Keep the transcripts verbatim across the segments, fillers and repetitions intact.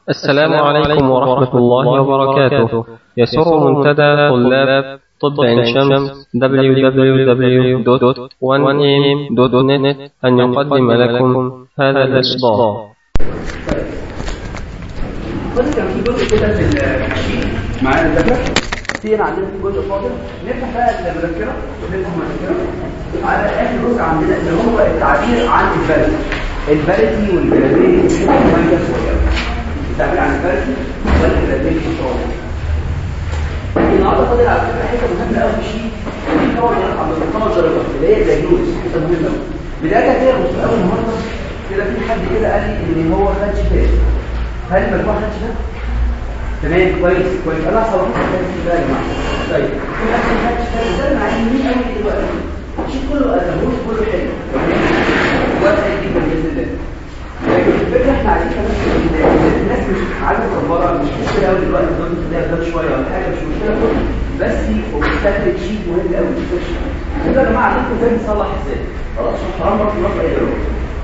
السلام عليكم ورحمة الله وبركاته. يسر منتدى طلاب طب عين شمس دبليو دبليو دبليو دوت وان إيه إم دوت نت أن يقدم لكم هذا الإصدار. كان في جزء كده في الشيء معانا الدكتور في هنا عندنا في جزء فاضل نفتح بقى المذكره ونفتح المذكره على اخر جزء عندنا اللي هو التعبير عن الفاليدي الفاليدي والجرافيتي والمانجا شويه التعبير عن الفاليدي والجرافيتي شويه. النهارده فاضل على فكره حته مهمه قوي في الشيء دي طبعا عند الخمس درجات اللي هي الدايجنوز حته مهمه قوي. بدايه كده بص اول النهارده كده في حد كده قال لي ان هو خد شفاء. هل المجموعه خدت شفاء؟ تمام كويس كويس انا هصور لكم الكلام ده يا جماعه. طيب في ناس خدت شفاء ده معلمين قوي دلوقتي الشيء كله ادموس كله حلو وقت جدا باذن الله. لكن الفكره احنا عايزين كمان الناس مش عايزه تكبرها مش مشكله قوي دلوقتي الضغط ده ده شويه ولا حاجه مش مشكله بس وبتستهلك شيء مهم قوي كده يا جماعه عندكم ازاي نصلح ازاي خلاص حرام برضه نروح اي دروس.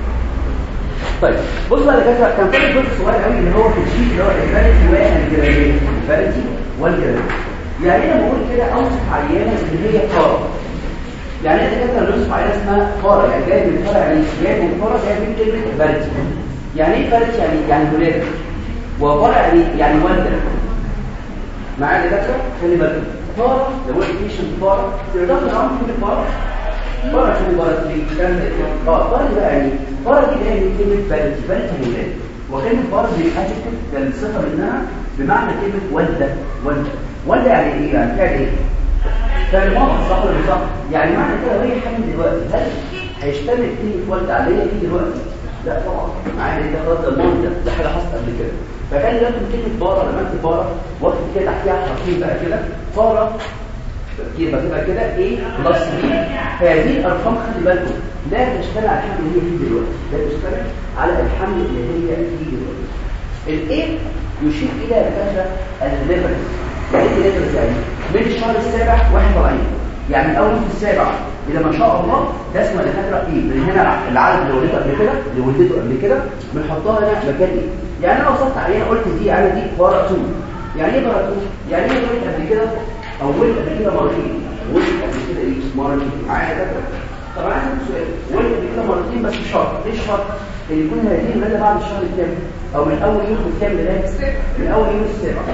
طيب بص بقى يا كده كان في جزء صغير قوي اللي هو في الشيت اللي هو الفاليدي والجرافيتي الفاليدي والجرافيتي. يعني انا بقول كده اوصف عيانه اللي هي فاره. يعني انا كده نوصف عيانه اسمها فاره يعني جاي من فاره يعني جاي من فاره جاي من كلمه الفاليدي. يعني ايه فاليدي؟ يعني يعني ولاده وفاره يعني يعني والده. معايا يا دكتور خلي بالك فاره لو قلت بيشنت فاره تقدر تعرف كلمه فاره فاره شو فاره دي كان اه فاره بقى يعني فاره دي جايه من كلمه فاليدي فاليدي ولاده وكلمه فاره دي ادجكتيف كان صفه منها بمعنى كلمه والده والده والده يعني ايه يعني فعل ايه فالماضي صح ولا صح يعني معنى كده وهي حامل دلوقتي هل هيشتمل كلمه والده عليها دي دلوقتي لا طبعا معايا ده خلاص الماضي ده حاجه حصلت قبل كده. فكان لازم كلمه فاره لما انت فاره وقت كده تحتيها حرفين بقى كده فاره كده بتبقى كده ايه بلس بي. هذه الارقام خلي بالكم لا تشتغل على الحمل اللي هي فيه دلوقتي لا تشتغل على الحمل اللي هي فيه دلوقتي. الايه يشير الى الفتره الليفرز. يعني ايه الليفرز؟ يعني من الشهر السابع واحد طالعين يعني من اول السابع الى ما شاء الله ده اسمه دكاتره ايه من هنا العدد اللي ولدته قبل كده اللي ولدته قبل كده بنحطها هنا مكان ايه. يعني انا وصلت عليها قلت دي انا دي بارا اتنين. يعني ايه بارا اتنين؟ يعني ايه ولدت قبل كده او ولد قبل كده مرتين ولد قبل كده ايه مرتين معايا دكاتره. طب انا عندي سؤال ولد قبل كده مرتين بس شرط ليه شرط ان يكون هذه الولاده بعد الشهر الكام او من اول يوم الكام لغايه من اول يوم السابع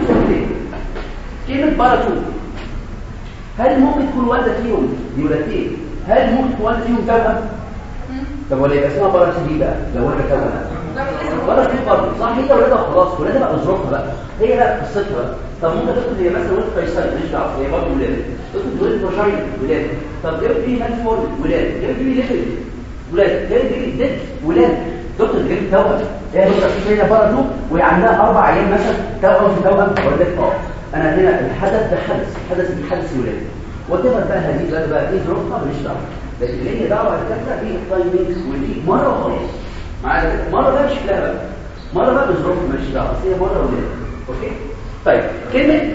كلمه بارا اتنين. هل ممكن تكون والده فيهم دي ولدتين هل ممكن تكون والده فيهم توأم؟ طب ولا يبقى اسمها بارا اتنين بقى لو ولد توأم بارا اتنين برضه صح هي ولادها خلاص ولادها بقى ظروفها بقى هي بقى قصتها بقى. طب ممكن تدخل هي مثلا ولد قيصري مش دعوه هي برضه ولاده تدخل ولد فاجينا ولاده. طب جاب في مان فور ولاده جاب في ليفل ولاده جاب في ديت ولاده دكتور جاب توأم هي دكتور في هنا بارا اتنين وهي عندها اربع عيال مثلا توأم في توأم ولدت اه انا هنا الحدث ده حدث حدث من حدث ولاده وتبقى بقى هذه الولاده بقى ايه ظروفها ماليش دعوه لكن اللي هي دعوه الدكاتره دي التايمينج ودي مره وخلاص معايا مره بقى شكلها بقى مره بقى بظروفها ماليش دعوه بس هي مره ولاده اوكي. طيب كلمه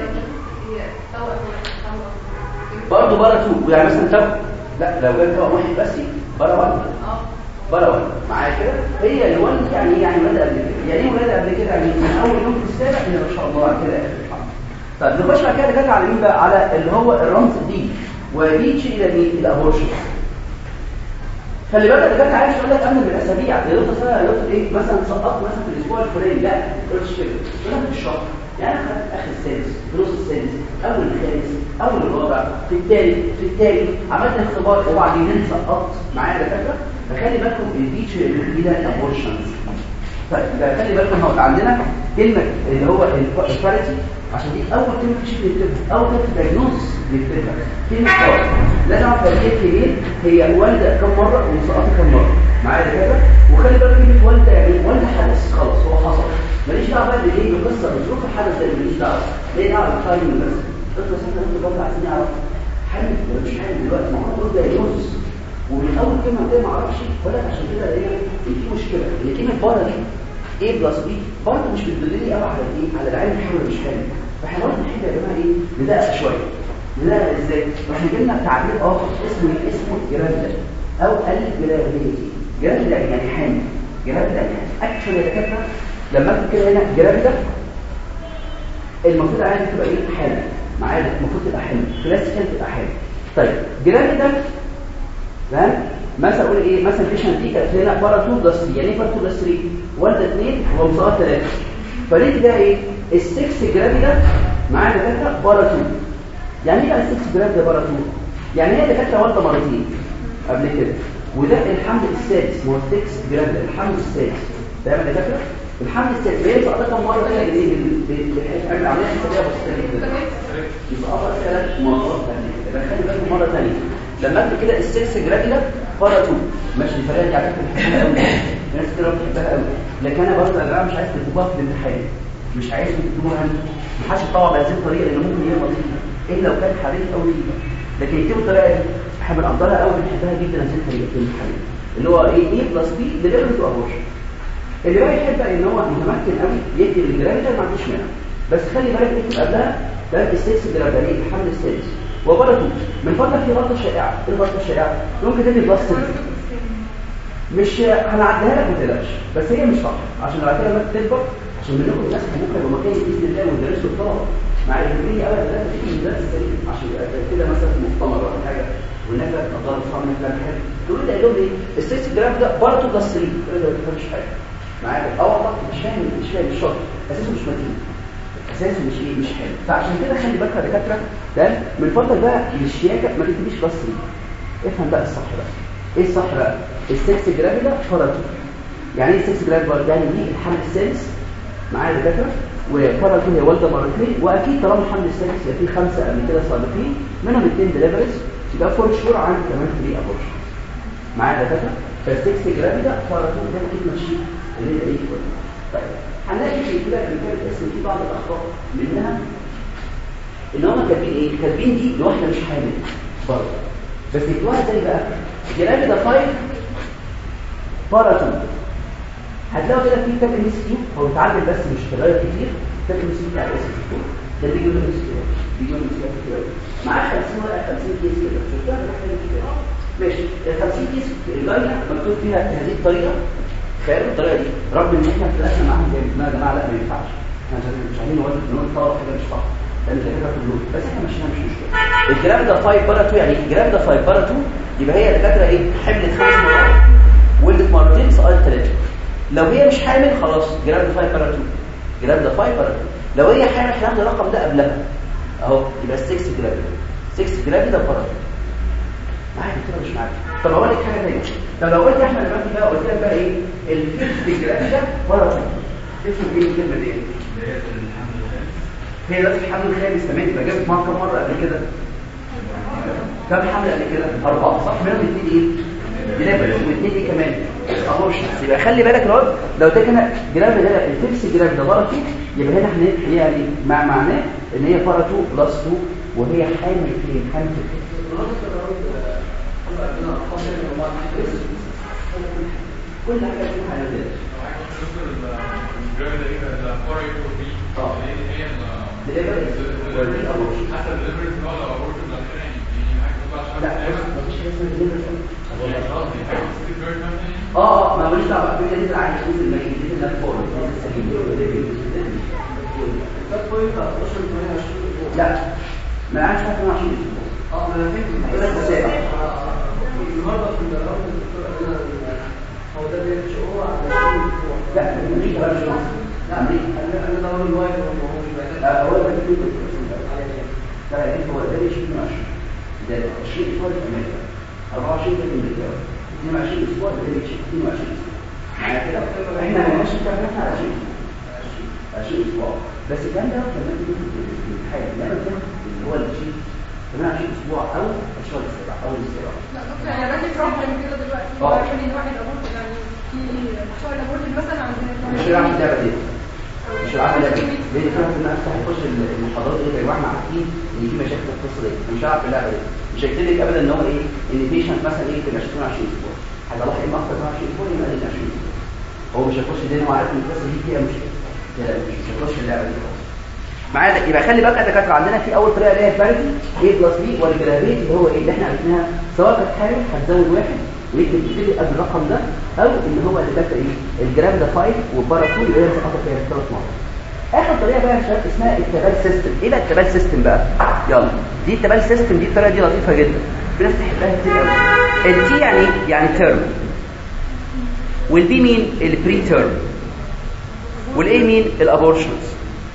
برضه بره تو يعني مثلا تو لا لو جاب تو واحد بس بره واحد اه بره واحد معايا كده هي الولد يعني ايه يعني ولاده قبل كده يعني ايه ولاده قبل كده يعني من اول يوم في السابع الى ما شاء الله على كده. طيب نخش بعد كده جت على مين بقى على اللي هو الرمز دي ودي تشيل الى مين الابورشن. خلي بالك ده كان عايز يقول لك قبل من الاسابيع يا دكتور سنه يا دكتور ايه مثلا سقطت مثلا في الاسبوع الفلاني لا ما تقولش كده تقول في الشهر يعني انا خدت اخر السادس في نص السادس اول الخامس اول الرابع في الثالث في الثالث عملت اختبار وبعدين سقطت معايا دكاتره. فخلي بالكم الدي تشيل الى الابورشنز. طيب ده خلي بالكم هو عندنا كلمه اللي هو الفاريتي عشان دي اول كلمه في شكل الكلمه اول كلمه دايجنوز للكلمه كلمه فاريتي لازم اعرف هي ايه هي والده كم مره وسقطت كم مره معايا كده. وخلي بالك كلمه والده يعني والده حدث خلاص هو حصل ماليش دعوه بقى بايه بقصه بظروف الحدث ده ماليش دعوه ليه دعوه بالتايمنج بس اطلع سنه انت برضه عايزين نعرف حل ولا مش حل دلوقتي ما هو ده دايجنوز ومن اول كلمه ده ما اعرفش ولا عشان كده ايه في مشكله ان كلمه بره دي A بلس B برضه مش بتدلني قوي على ايه على العين الحمل مش حامل. فاحنا برضه نحب يا جماعه ايه ندقق شويه ندقق ازاي واحنا جبنا تعبير اخر اسمه اسمه جرافيتي او الجرافيتي جرافيتي يعني حامل جرافيتي يعني اكشن يا دكاتره لما اكتب كده هنا جرافيدا المفروض عادي تبقى ايه حامل معايا المفروض تبقى حامل كلاسيكال تبقى حامل. طيب جرافيدا تمام مثلا اقول ايه مثلا بيشنت دي كانت هنا بارا اتنين بلس تلاتة يعني ايه بارا اتنين بلس تلاتة والده اتنين ومصاب ثلاثة فليه ده ايه السكس جرافيدا معايا دكاتره بارا اتنين يعني ايه بقى السكس جرافيدا بارا اتنين يعني هي دكاتره والده مرتين قبل كده وده الحمل السادس ما هو السكس جرافيدا الحمل السادس تمام يا دكاتره الحمل السادس بيطلع ده كم مره كده جديد بنعمل عمليه حسابيه بسيطه جدا يبقى اول ثلاث مرات ثانيه يبقى خلي بالكم مره ثانيه لما اكتب كده السكس جرافيدا بارا اتنين ماشي الفرق دي على فكره بحبها قوي الناس كتير بتحبها قوي لكن انا برضه يا جماعه مش عايز تكتبوها في الامتحان مش عايز تكتبوها ما حدش يطلع بهذه الطريقه لان ممكن يغلط فيها الا لو كان حريف قوي فيها لكن يكتبوا الطريقه دي احنا بنقدرها قوي بنحبها جدا هذه الطريقه في الامتحان اللي هو ايه ايه بلس بي ليفل تو ابورشن اللي بقى يحب ان هو متمكن قوي يكتب الجرافيدا ما عندوش مانع بس خلي بالك اكتب قبلها ده السكس جرافيدا الحمل السادس وبرضه من فضلك في غلطه شائعه ايه الغلطه الشائعه ممكن تدي بلس مش هنعديها لك ما تقلقش بس هي مش صح عشان بعد كده لما تكبر عشان بناخد الناس ممكن يبقى مكان باذن الله وندرسوا الطلبه مع الجمهوريه اول ثلاثه تيجي من درس السليم عشان يبقى كده مثلا في مؤتمر ولا حاجه والناس تقدر تصمم كلام حلو تقول لي لهم ايه السكس جراف ده برضه بلس تلاتة ما تفهمش حاجه معايا اه والله مش فاهم مش فاهم الشرط اساسه مش متين اساسه مش ايه مش حلو فعشان كده خلي بالك يا دكاتره ده من فضلك بقى الشياكه ما تكتبيش بلس تلاتة افهم بقى الصح بقى ايه الصح بقى السكس جرافيدا بارا يعني ايه السكس جرافيدا يعني دي الحمل السادس معايا دكاتره وبارا هي والده مرتين واكيد طالما الحمل السادس يبقى فيه خمسه قبل كده سابقين منهم اثنين دليفريز يبقى فور شهور عندي كمان ثلاثة ابورشن معايا دكاتره فالسكس جرافيدا بارا ده اكيد ماشي اللي هي ايه طيب هنلاقي في كده كان الاسم في بعض الاخطاء منها ان هم كاتبين ايه كاتبين دي لوحده مش حامل برضه بس يكتبوها ازاي بقى جرافيدا خمسة بارا هتلاقوا كده في كتاب ام اس كيو هو بيتعدل بس مش تغير كتير كتاب ام اس كيو بتاع الاس كيو ده بيجي له ام اس كيو بيجي له ام اس كيو معاه خمسين ورقه خمسين كيس كده شفتها ده كده ماشي ال خمسين كيس الجايه مكتوب فيها بهذه الطريقه خير الطريقه دي رغم ان احنا اتفقنا معاهم زي ما يا جماعه لا ما ينفعش احنا مش عايزين نقول نقول طرف حاجه مش صح ده اللي كده كله بس احنا ماشيين مش مشكله الجرام ده خمسة بارا اتنين يعني الجرام ده خمسة بارا اتنين يبقى هي الدكاتره ايه حملت خمس مرات ولدت مرتين سقطت ثلاثه لو هي مش حامل خلاص جرام ده خمسة بارا اتنين جرام ده خمسة بارا اتنين لو هي حامل هناخد الرقم ده قبلها اهو يبقى ستة جرام ستة جرام ده بارا معايا كده مش معايا طب اقول لك حاجه ثانيه طب لو قلت يا احمد دلوقتي بقى قلت لك بقى ايه الفيفث جرام ده بارا اتنين تفهم ايه الكلمه دي هي ده الحمل الخامس تمام يبقى جابت معاك كم مره قبل كده كم حمل قبل كده اربعه صح منهم اثنين ايه دليفري واثنين ايه كمان ابورشن يبقى خلي بالك الواد لو ده كان جرام ده الفيكس جرام ده بارا اتنين يبقى هنا احنا يعني مع معناه ان هي بارا اتنين بلس اتنين وهي حامل فين حامل فين كل حاجه فيها حاجات اه دليفري ولا ابورشن حتى دليفري ولا ابورشن لا مفيش حاجه اسمها دليفري اه اه ما ماليش دعوه بالفكره دي عايز اشوف الميت دي اللي فوق لا ما عادش حاجه عشان اه ما انا فاكر النهارده في الراوند الدكتور قال لنا هو ده بي اتش او على لا امريكا بقى مش مصر لا امريكا انا انا دور الوايد هو مش بقى هو ده اللي ده هو ده عشرين ده عشرين اسبوع في امريكا اربعة وعشرين في امريكا اثنين وعشرين اسبوع ده اثنين وعشرين معايا كده احنا ماشي بتاعنا عشرين عشرين اسبوع بس الكلام ده لما تيجي في الحاجه لما كان اللي هو الشيء ثمانية وعشرين اسبوع او الشهر السابع او السابع لا دكتور انا باجي بروح من كده دلوقتي عشان الواحد ابورت يعني في شهر الابورت مثلا عندنا مش العب اللعبه دي مش العب اللعبه دي ليه فاهم ان افتح اخش المحاضرات دي زي ما احنا عارفين ان في مشاكل في القصه دي مش هلعب اللعبه دي مش هيكتب لك ابدا ان هو ايه ان بيشنت مثلا ايه تبقى ثمانية وعشرين اسبوع هذا واحد ما اكتر من عشرين اسبوع يبقى عشرين اسبوع هو مش هيخش دي هو عارف ان القصه دي فيها مشكله لا مش هيخش اللعبه دي معايا يبقى خلي بالك يا دكاتره عندنا في اول طريقه اللي هي الباريتي A بلس B والجرافيت اللي هو ايه اللي احنا عرفناها سواء كانت حامل هتزود واحد ويكتب يبتدي قبل الرقم ده، او ان هو اللي كاتب ايه الجرام ده خمسة والبارا اتنين اللي هي مسقطه فيها ثلاث مرات. اخر طريقه بقى يا شباب اسمها التبال سيستم. ايه بقى التبال سيستم بقى؟ يلا دي التبال سيستم، دي الطريقه دي لطيفه جدا، في ناس تحبها كتير قوي. التي يعني يعني تيرم، والبي مين البري تيرم، والاي مين الابورشنز،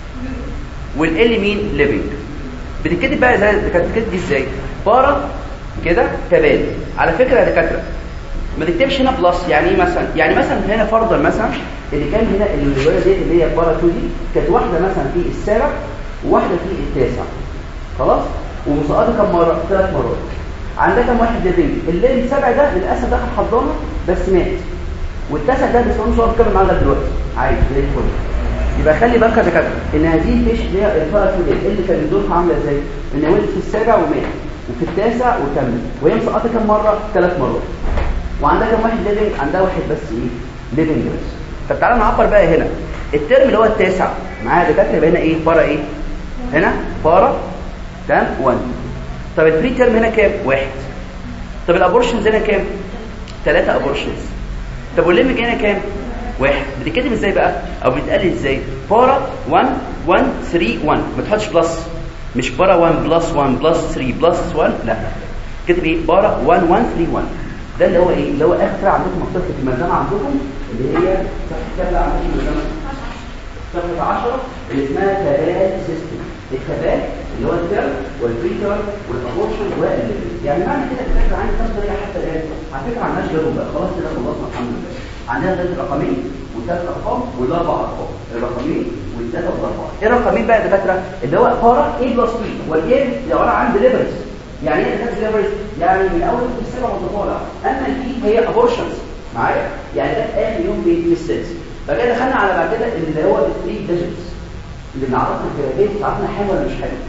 والال مين ليفنج. بتتكتب بقى زي كانت بتتكتب دي ازاي؟ بارا كده تبال. على فكره يا دكاتره ما تكتبش هنا بلس. يعني ايه مثلا؟ يعني مثلا هنا فرضا مثلا اللي كان هنا الروايه ديت اللي هي بارا اتنين دي كانت واحده مثلا في السابع وواحده في التاسع، خلاص، ومسقطه كم مره؟ ثلاث مرات. عندها كم واحد ليفنج؟ اللي السابع ده للاسف دخل حضانه بس مات، والتاسع ده بس مش هو بيكمل معانا دلوقتي عادي زي الفل. يبقى خلي بالك يا دكاتره ان هذه الفيش اللي هي البارا اتنين اللي كان ظروفها عامله ازاي؟ ان ولد في السابع ومات، وفي التاسع وكمل، وهي مسقطه كم مره؟ ثلاث مرات. وعندها كم واحد ليفنج؟ عندها واحد بس ايه ليفنج بس. طب تعالى نعبر بقى هنا الترم اللي هو التاسع معايا دكاتره، يبقى هنا ايه؟ بارا ايه؟ هنا بارا تمام واحد. طب البري ترم هنا كام؟ واحد. طب الابورشنز هنا كام؟ ثلاثة ابورشنز. طب والليفنج هنا كام؟ واحد. بتتكتب ازاي بقى او بتقلل ازاي؟ بارا واحد واحد ثلاثة واحد، ما تحطش بلس، مش بارا واحد بلس واحد بلس ثلاثة بلس واحد، لا كتب ايه؟ بارا واحد واحد ثلاثة واحد. ده اللي هو ايه؟ اللي هو اخر عندكم مكتوب في الملزمه عندكم اللي هي صفحه كام عندكم الملزمه؟ صفحه عشرة اللي اسمها تبال سيستم. التبال اللي هو الترم والبريتر والابورشن والليفنج. يعني معنى كده الفكره عندي كام طريقه حتى الان؟ على فكره ما عندناش غيرهم بقى، خلاص كده خلصنا الحمد لله. عندنا ثلاث رقمين وثلاث ارقام والاربع ارقام، الرقمين والثلاثه والاربعه. ايه الرقمين بقى يا دكاتره؟ اللي هو بارا اي بلس بي، والاي عباره عن ديليفرز. يعني ايه ديليفرز؟ يعني من اول يوم السبع وطالع. اما البي هي ابورشنز معايا، يعني ده اخر يوم في السادس. فكده دخلنا على بعد كده اللي هو الثري ديجيتس اللي بنعرفها الجرافيت، عرفنا حلو ولا مش حلو،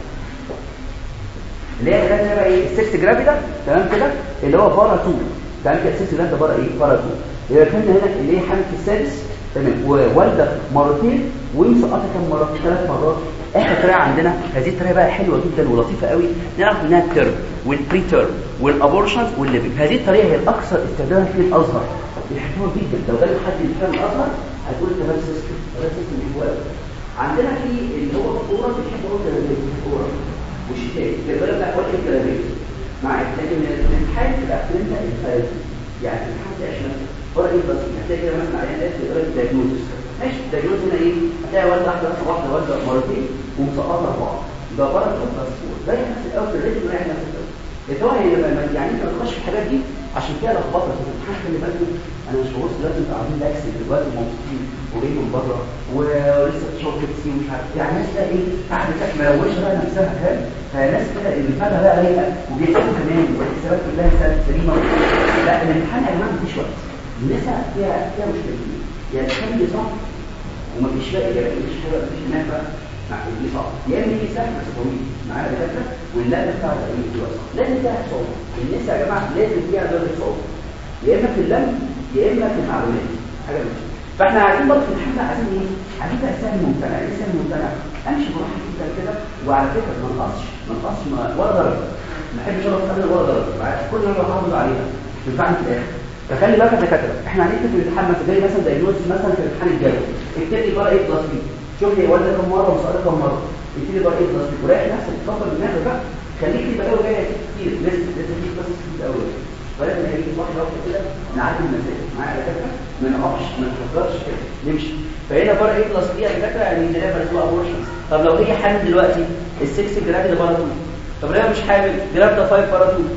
اللي هي ده بقى ايه؟ السكس جرافيدا تمام كده، اللي هو بارا اتنين تمام كده. السكس جرافيدا بارا ايه؟ بارا اتنين. يبقى كنا هنا اللي هي حامل في السادس تمام، ووالده مرتين ومسقطه كم مره؟ ثلاث مرات. اخر طريقه عندنا هذه الطريقه بقى حلوه جدا ولطيفه قوي، نعرف انها الترم والبري تيرم والابورشنز والليفنج. هذه الطريقه هي الاكثر استخداما في الازهر، بيحبوها جدا. لو جالك حد يفهم الازهر هتقول تبال سيستم، تبال سيستم بيحبوها قوي. عندنا في اللي هو الكوره بيحبوا الكوره والشتاء الجبال بتاع وقت الجلابيه معاك، لكن الامتحان بتبقى انت الفايز يعني الامتحان بتاعش مثلا ورقه ايه بس هتلاقي كده مثلا عليها ناس بيقول لك دايجنوستس ماشي. الدايجنوستس هنا ايه؟ هتلاقي واحده واحده واحده واحده مرتين ومسقطه اربعه، ده بره بس ده نفس الاول في الريتم بتاع نفس الاول. الدواء يعني انت ما تخش في الحاجات دي عشان كده لخبطه في الامتحان. خلي بالكم انا مش ببص دلوقتي انتوا عاملين لاكس دلوقتي ومبسوطين وجايين من بره ولسه بتشرب بيبسي ومش عارف يعني ناس بقى ايه قاعده كده مروشه بقى نفسها فاهم، فناس كده اللي فجاه بقى رايقه وبيكتبوا كمان والحسابات كلها سليمه. لا الامتحان يا جماعه مفيش وقت، النساء فيها فيها مشكلتين، يا الكلام صعب ومفيش باقي يا مفيش حاجه مفيش هناك بقى مع اللي صعب، يا اما في سهل بس طويل معانا دكاتره واللاب بتاع الايه دلوقتي لازم فيها صعوبه. النساء يا جماعه لازم فيها درجه صعوبه يا اما في اللم يا اما في المعلومات حاجه مش. فاحنا عايزين برضه في الحمله عايزين ايه؟ عايزين بقى سهل ممتنع. ايه سهل ممتنع؟ امشي براحه جدا كده، وعلى فكره ما نقصش ما نقصش ولا درجه، ما احبش اقول قبل ولا درجه كل مره احافظ عليها تنفعني في الاخر. فخلي بالك يا دكاتره احنا هنكتب في الامتحان مثلا زي مثلا دايجنوستس مثلا في الامتحان الجاي اكتب لي بقى ايه بلس بي، شوف لي والده كم مره وسقطه كم مره، اكتب لي بقى ايه بلس بي ورايح نفسك تفكر دماغك بقى، خليك يبقى اول جايه كتير لسه لسه في بس كتير قوي، ولكن هي دي واحده واحده كده نعدي المسائل معايا يا دكاتره، ما نقفش ما نفكرش كده نمشي. فهنا بقى ايه بلس بي يا دكاتره يعني ده بقى ابورشنز. طب لو هي حامل دلوقتي السكس جراد ده بارا اتنين، طب لو مش حامل جراد ده خمسة بارا اتنين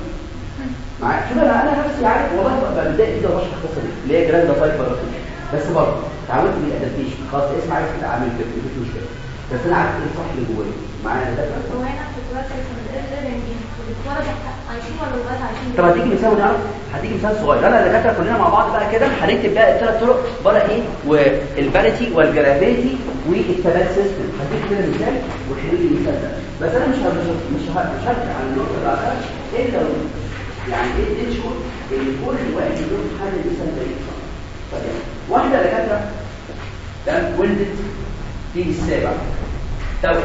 معاك. شوف انا انا نفسي عارف والله ببقى متضايق كده وبشرح القصه دي اللي هي جراد ده خمسة بارا اتنين، بس برضه تعودت بالادابتيشن خلاص اسمع عارف كده اعمل كده مفيش مشكله، بس انا عارف ايه الصح اللي جوايا معايا يا دكاتره. هو هنا في الدراسه اللي عايشين ولا لغايه عايشين؟ طب هتيجي مثال ونعرف، هتيجي مثال صغير. انا دكاتره كلنا مع بعض بقى كده هنكتب بقى الثلاث طرق بره ايه والباريتي والجرافيتي والتبال سيستم. هديك كده مثال وحلو لي المثال ده، بس انا مش مش مش مش هرجع على النقطه اللي بعدها الا لو يعني ايه تشوف ان كل واحد له حل مثال ده. طيب واحده دكاتره ده ولدت في السابع توأم،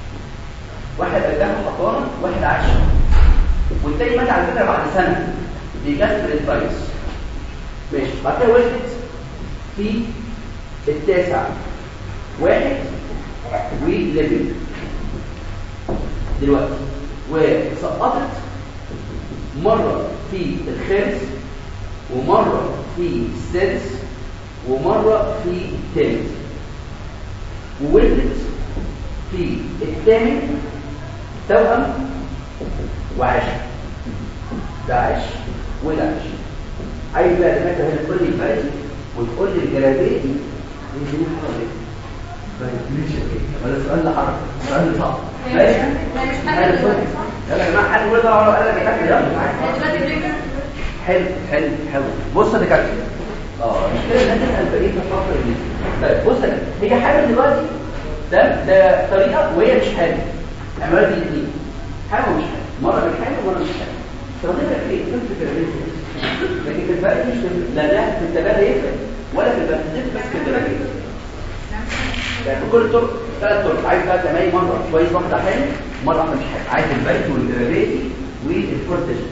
واحد قدامه حضانه واحد عاش، والتاني مات على فكره بعد سنه دي جاسترينتايتس. ماشي. بعد كده ولدت في التاسع واحد وليفل دلوقتي، وسقطت مرة في الخامس ومرة في السادس ومرة في الثالث، وولدت في الثامن توأم وعاش. ده عاش وده عاش. عايز بقى دماغك هنا تقول لي الفرق وتقول لي الجلابيه دي دي حركه. ماشي ولا سؤال لحركه، سؤال صعب. ماشي يلا يا جماعه، حد يقول ده ولا قال لك اكل يلا. حلو حلو حلو. بص يا دكاتره، اه المشكله ان انت البقيه الفتره دي. طيب بص يا هي حاجه دلوقتي، ده ده طريقه وهي مش حاجه. اعملها دي الاثنين، حاجه ومش حاجه، مره مش حاجه ومره مش حاجه. استخدمها في ايه؟ في الفكره. لكن في الباقي مش لا ده في التبادل يفرق ولا في الباقي بس في التبادل يفرق. يعني كل طرق ثلاث طرق. عايز بقى تمام مره كويس واحده حلو، مره واحده مش حلو. عايز الباقي والجرافيتي والكورتيشن.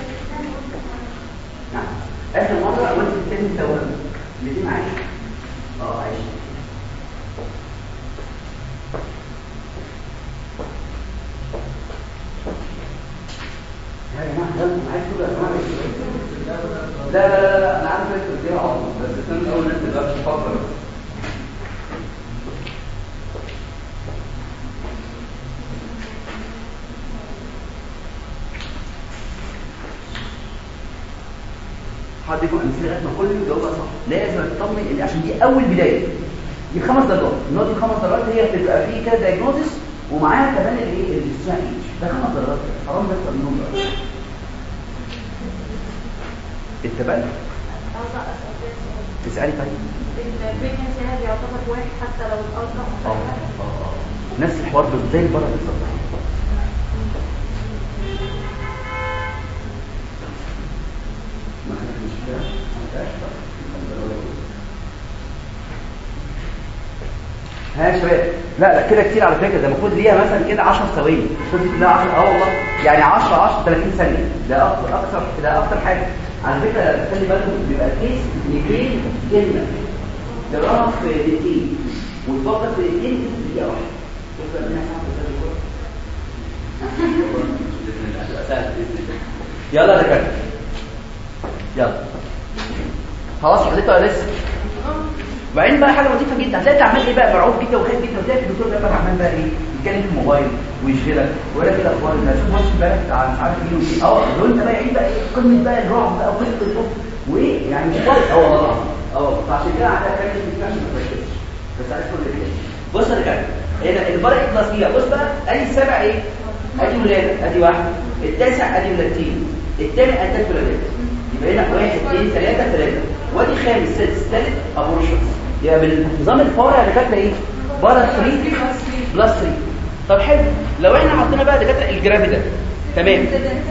نعم. اخر مره قلت التاني توأم الاثنين عايش. اه عايش. يا جماعه ده معاك كده يا جماعه. لا لا لا لا انا عارف انت بتديها عظمه، بس استنى اول ناس تبقى تفكر. حد يكون امثله لغايه ما كل يجاوبها صح. لازم تطمن ان عشان دي اول بدايه. دي خمس درجات، النقطه دي خمس درجات هي بتبقى فيه كده دايجنوستس ومعاها كمان الايه اللي اسمها ايه. ده خمس درجات حرام نكتر منهم بقى. التبني تسألي طيب البريكنسي هذا يعتبر واحد حتى لو الألترا اه اه نفس الحوار زي البره بالظبط. ها يا شباب، لا لا كده كتير على فكره. ده المفروض ليها مثلا كده عشر ثواني، المفروض ليها عشرة. اه والله يعني عشرة عشرة ثلاثين ثانيه. ده اكتر اكتر ده اكتر حاجه على فكره. خلي بالكم بيبقى كيس مئتين كلمه تقراها في دقيقتين وتفكر في دقيقتين في دقيقه واحده. شكرا لنا سهل. يلا يا دكاتره يلا خلاص حضرتك ولا لسه؟ وبعدين بقى حاجه لطيفه جدا، هتلاقي عمال ايه بقى مرعوب جدا وخايف جدا، وتلاقي الدكتور ده بقى عمال بقى ايه يتكلم في الموبايل ويشغلك ويقول لك كده اخبار الناس. شوف ماتش امبارح بتاع مش عارف ايه وايه. اه لو انت بقى عيد بقى ايه قمه بقى الرعب بقى وقمه الخوف وايه يعني مش كويس. اه والله اه فعشان كده عندها كلمه ما تركزش بس عايز كل كده. بص يا رجاله هنا البرق الكلاسيكيه. بص بقى ادي السبع ايه؟ ادي ولاده، ادي واحد. التاسع ادي ولادتين، الثامن ادي ولادات. يبقى هنا واحد اثنين ثلاثه ثلاثه، وادي خامس سادس ثالث ابورشنز. يبقى بالنظام الفوري يا دكاتره ايه؟ بارا ثلاثة بلس ثلاثة. طب حلو، لو احنا حطينا بقى دكاتره الجرافي ده تمام.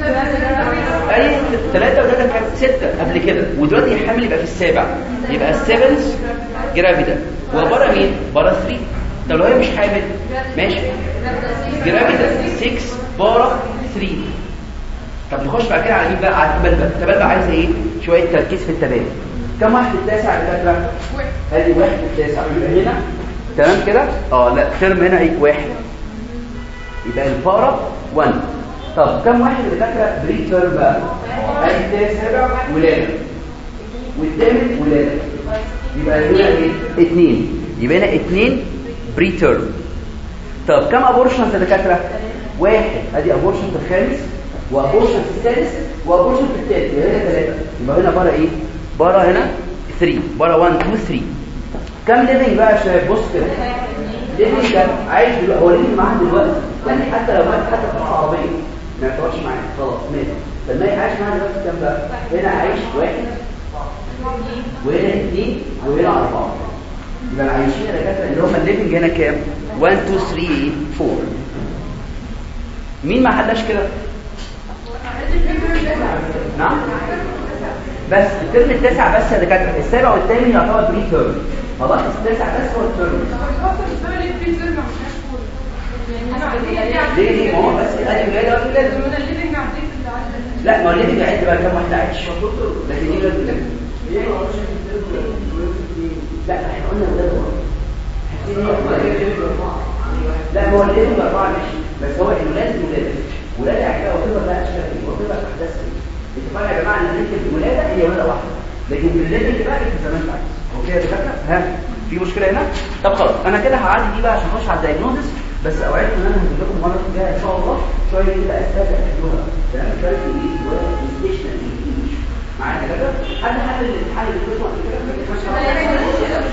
اي ثلاثه وده كان ستة قبل كده، ودلوقتي الحمل يبقى في السابع، يبقى السبنس جرافي ده وبارا مين؟ بارا ثلاثة. طب لو هي مش حامل ماشي جرافي ده ستة بارا ثلاثة. طب نخش بعد كده على مين بقى؟ على التبلبل. التبلبل عايزه ايه؟ شويه تركيز في التبادل. كم واحد في التاسع يا دكاتره؟ ادي واحد في التاسع. يبقى هنا تمام كده اه لا ترم هنا ايه واحد، يبقى البارا واحد. طب كم واحد اللي فاكره بري تيرم بقى؟ ادي التاسع ولاده والثامن ولاده، يبقى هنا ايه اثنين. يبقى هنا اثنين بري تيرم. طب كم ابورشن يا دكاتره؟ واحد. ادي ابورشن في الخامس وابورشن في السادس وابورشن في الثالث، يبقى هنا ثلاثه. يبقى هنا بارا ايه؟ بارا هنا ثلاثة، بارا واحد اثنين ثلاثة. كم ليفنج بقى يا شباب؟ بص كده ليفنج ده عايش دلوقتي، هو ليفنج معاه دلوقتي يعني حتى لو مات حتى في العربيه ما يعتبرش معاه خلاص مات. لما عايش معاه دلوقتي كام بقى؟ هنا عايش واحد وهنا اثنين وهنا اربعه. يبقى عايشين الدكاتره اللي هم الليفنج هنا كام؟ واحد اثنين ثلاثة أربعة. مين ما حدش كده؟ نعم بس الترم التاسع بس يا دكاتره. السابع والثامن يعتبر بري تيرم. خلاص التاسع بس هو الترم. ليه ليه ما هو بس ادي ولاده ولا ولاده لا ما هو الليفنج عد بقى كام واحد عايش لكن دي ولاد لا احنا قلنا ولاد لا ما هو الليفنج اربعه ماشي بس هو الولاد الولاده ولاده يعني بقى وتبقى بقى اشكال وتبقى احداث اتفقنا يا جماعه ان الولاده هي ولاده واحده لكن في الليفنج بقى انت زي ما انت عايز اوكي يا دكاتره ها في مشكله هنا طب خلاص انا كده هعدي دي بقى عشان اخش على الدايجنوستس بس اوعدكم ان انا هجيب لكم المره الجايه ان شاء الله شويه كده اسئله تحلوها تمام كده في ستيشن معايا كده حد حل الامتحان اللي بتطلع كده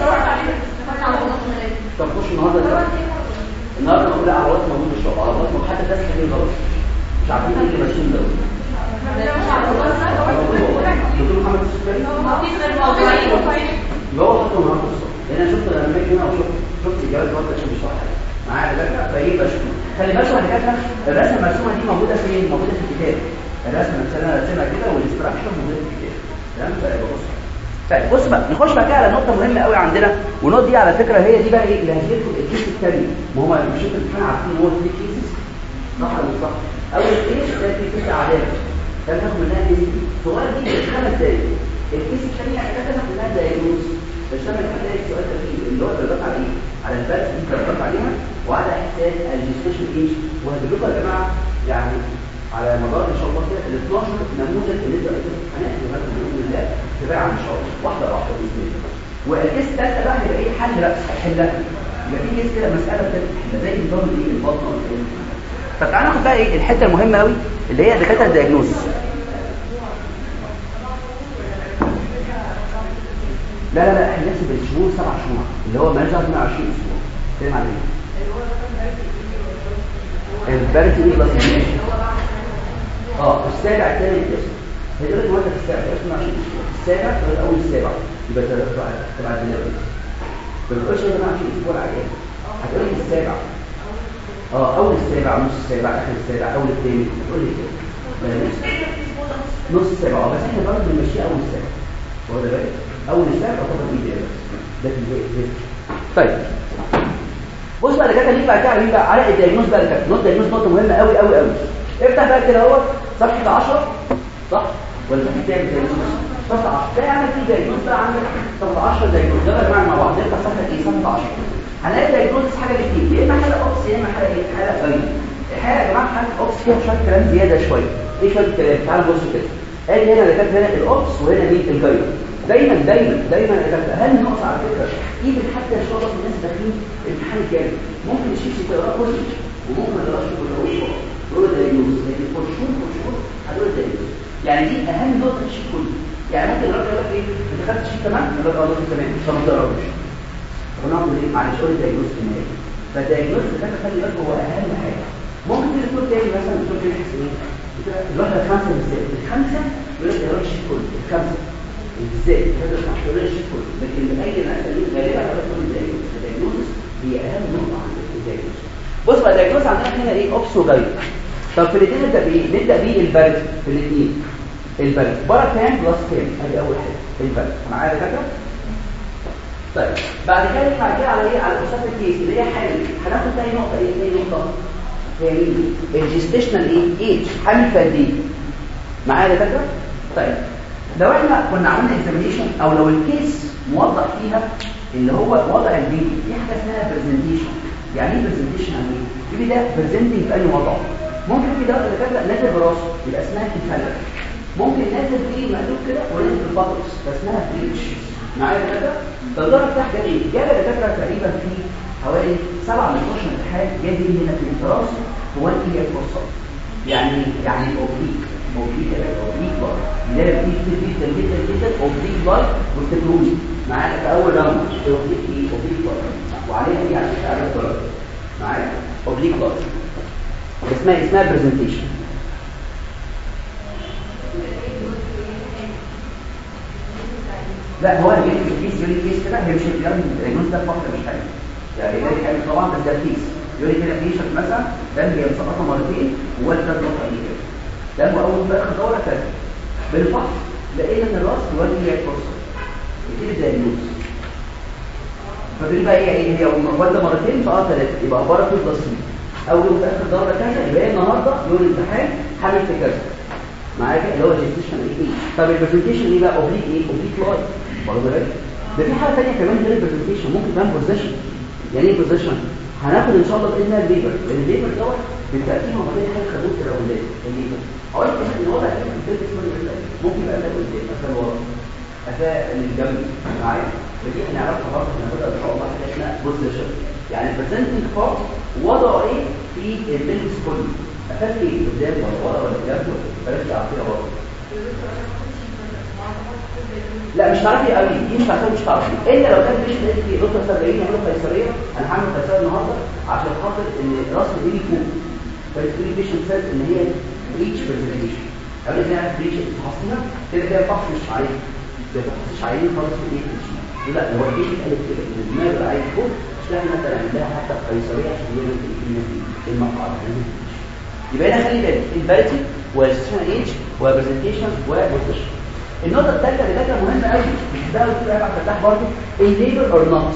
طب خش النهارده النهارده بقول على وقت موجود الشغل على وقت حتى الناس كتير غلط مش عارفين ايه اللي مرسوم ده دكتور محمد السكري هو خطه النهارده الصبح لان انا شفت لما جيت هنا وشفت شفت اجابات برضه عشان مش واضحه معايا دكاتره فايه بشوف خلي بالكم يا دكاتره الرسمه المرسومه دي موجوده فين موجوده في الكتاب الرسمه اللي انا راسمها كده والاستراكشر موجوده في الكتاب تمام بص طيب بص بقى نخش بقى كده على نقطه مهمه قوي عندنا والنقطه دي على فكره هي دي بقى ايه اللي هتجيلكم الكيس الثاني ما هو مش انتوا الاثنين عارفين هو في كيسز صح ولا مش صح اول كيس ده في تسع اعداد ده تاخد منها كيس صغير دي خمس دقايق الكيس الثاني يعني ده تاخد منها دقايق بس انا هلاقي السؤال ده اللي هو درجات على ايه على البث دي درجات عليها وعلى احساس الجستيشن ايج وهدلكم يا جماعه يعني على مدار ان شاء الله كده ال اثناشر نموذج اللي انتوا هناخده لغايه باذن الله تباعا ان شاء الله واحده واحده باذن الله والكيس الثالثه بقى هيبقى ايه حل بقى هنحلها يبقى في كيس كده مساله بتحل زي نظام الايه البطن ولا فتعالى ناخد بقى ايه الحته المهمه قوي اللي هي دكاتره الدياجنوز لا لا لا احنا نحسب الشهور سبع شهور اللي هو ما يزيد من عشرين اسبوع كلام على ايه البارتي ايه بس اه السابع الثاني التاسع هي دلوقتي موجوده في السابع اسمه عشرين اسبوع السابع غير اول السابع يبقى تبع الدنيا ما بتقولش ده عشرين اسبوع العيان هتقول لي السابع اه اول السابع نص السابع اخر السابع اول الثاني هتقول لي كده نص السابع بس احنا برضه بنمشي اول السابع هو ده بقى اول السابع طبعا ايه ده ده في طيب بص بقى الدكاتره اللي بعد كده على بقى على الدايجنوز بقى الدكاتره نقطه الدايجنوز نقطه مهمه قوي قوي قوي افتح بقى كده اهو صفحه عشرة صح ولا صفحه كام دايجنوز صفحه عشرة ده عامل فيه دايجنوز بقى عندك صفحه عشرة دايجنوز يلا يا جماعه مع بعض نفتح صفحه ايه صفحه عشرة هنلاقي دايجنوز حاجه كتير يا اما حاله اوبس يا اما حاله ايه حاله غير الحاله يا جماعه حاله اوبس فيها شويه كلام زياده شويه ايه شويه كلام تعالوا بصوا كده ادي هنا اللي كانت هنا الاوبس وهنا مين الجاير دايما دايما دايما يا جماعه اهم نقطه على فكره ايفن حتى ان شاء الله الناس داخلين الامتحان الجاي ممكن الشيء يقرا كله وممكن ما يقراش كله هو هو ده يوز لكن كل شهور كل شهور هدول ده يوز يعني دي اهم نقطه الشيء كله يعني ممكن الراجل يقول لك ايه انت خدت شيء تمام يقول لك اه ده تمام طب ما تقراش ونعمل ايه معلش قول ده يوز كمان فده يوز ده خلي بالك هو اهم حاجه ممكن تيجي تقول تاني مثلا تقول كده تحس ايه الواحده خمسه بالذات الخمسه يقول لك يقرا الشيء كله الخمسه ازاي هذا الشيء كله لكن اي ناس اللي غالبا هتقول الدايجنوز هي اهم نقطه عند الدايجنوز بص بقى الدايجنوز عندنا هنا ايه اوبس وجايد طب في الاثنين نبدا بايه نبدا بيه البرد في الاثنين البرد بره كام بلس كام ادي اول حاجه البرد معايا كده طيب بعد كده نطلع كده على ايه على اوصاف الكيس اللي هي حامل هناخد ثاني نقطه ايه ثاني نقطه هي مين الجستيشنال ايه ايج حامل في قد ايه معايا كده طيب لو احنا كنا عملنا اكزامينيشن او لو الكيس موضح فيها اللي هو وضع البيبي في حاجه اسمها برزنتيشن يعني ايه برزنتيشن يعني ايه البيبي ده برزنتنج في اي وضع ممكن في ده الدكاتره نازل براسه يبقى اسمها كفاله ممكن نازل فيه مقلوب كده ونازل في البطرس فاسمها بريتش معايا كده فالضرب بتاعها جاب ايه جاب الدكاتره تقريبا في حوالي سبعة من عشرة امتحان جاب هنا في الراس هو هي الفرصه يعني يعني اوبليك اوبليك اوبليك بار اللي هي بتيجي جدا جدا جدا اوبليك بار والتكنولوجي معانا في اول راوند اوبليك ايه اوبليك بار وعليها دي على فكره درجات معايا اوبليك بار اسمها اسمها برزنتيشن لا هو اللي في الكيس يقول لي كيس كده هي مش الدايجنوز ده فقط مش حاجه يعني ده حاجه طبعا بس ده كيس يقول لي كده بيشنت مثلا ده هي مسقطه مرتين ووالده نقطه دي كده ده هو اول بقى دوره كده بالفحص لقينا ان الراس بيودي هي فرصه كده الدايجنوز فدي بقى ايه هي والده مرتين فاه ثلاثه يبقى بره في التصنيف اول يوم في اخر دوره كذا يبقى النهارده يوم الامتحان حامل في كذا معايا اللي هو جيستيشن ايه. طب البرزنتيشن ايه بقى؟ اوبليك ايه؟ اوبليك لاي برضه ده. ده في حاجه ثانيه كمان غير البرزنتيشن، ممكن كمان بوزيشن. يعني ايه بوزيشن؟ هناخد ان شاء الله باذن الله الليبر، لان الليبر دوت بالتاكيد هو محتاج حاجه خدوه كده قدام الليبر. اقول لك ان وضع كده في الفيلم اسمه ممكن يبقى ده قدام مثلا ورا اداء الجنب معايا. ودي هنعرفها برضه هناخدها ان شاء الله حاجه اسمها بوزيشن. يعني البرزنتنج بارت وضعه ايه في البيلز كله، اساس ايه قدام ولا ورا ولا جنب، بلاش تعرفيها برضه. لا مش تعرفي قوي دي، مش هتعرفي مش تعرفي الا لو كان مش في دكتور سريين يعملوا قيصريه. انا هعمل قيصريه النهارده عشان خاطر ان راس البيبي فوق، فالبيبي بيشنت سيلز ان هي بريتش برزنتيشن. قبل ما نعرف بريتش تفاصيلها كده كده فحص مش عليه، ده فحص مش عليه خالص في ايه لا هو البيبي قال كده ان الدماغ العين فوق اشتغل مثلا عندها حتى قيصريه عشان يعمل المقعد. يبقى هنا خلي بالك البارتي والسيشن ايج وبرزنتيشن وبوزيشن. النقطه الثالثه اللي كانت مهمه قوي ده قلت لها بعد فتح برضه الليبر اور نوت.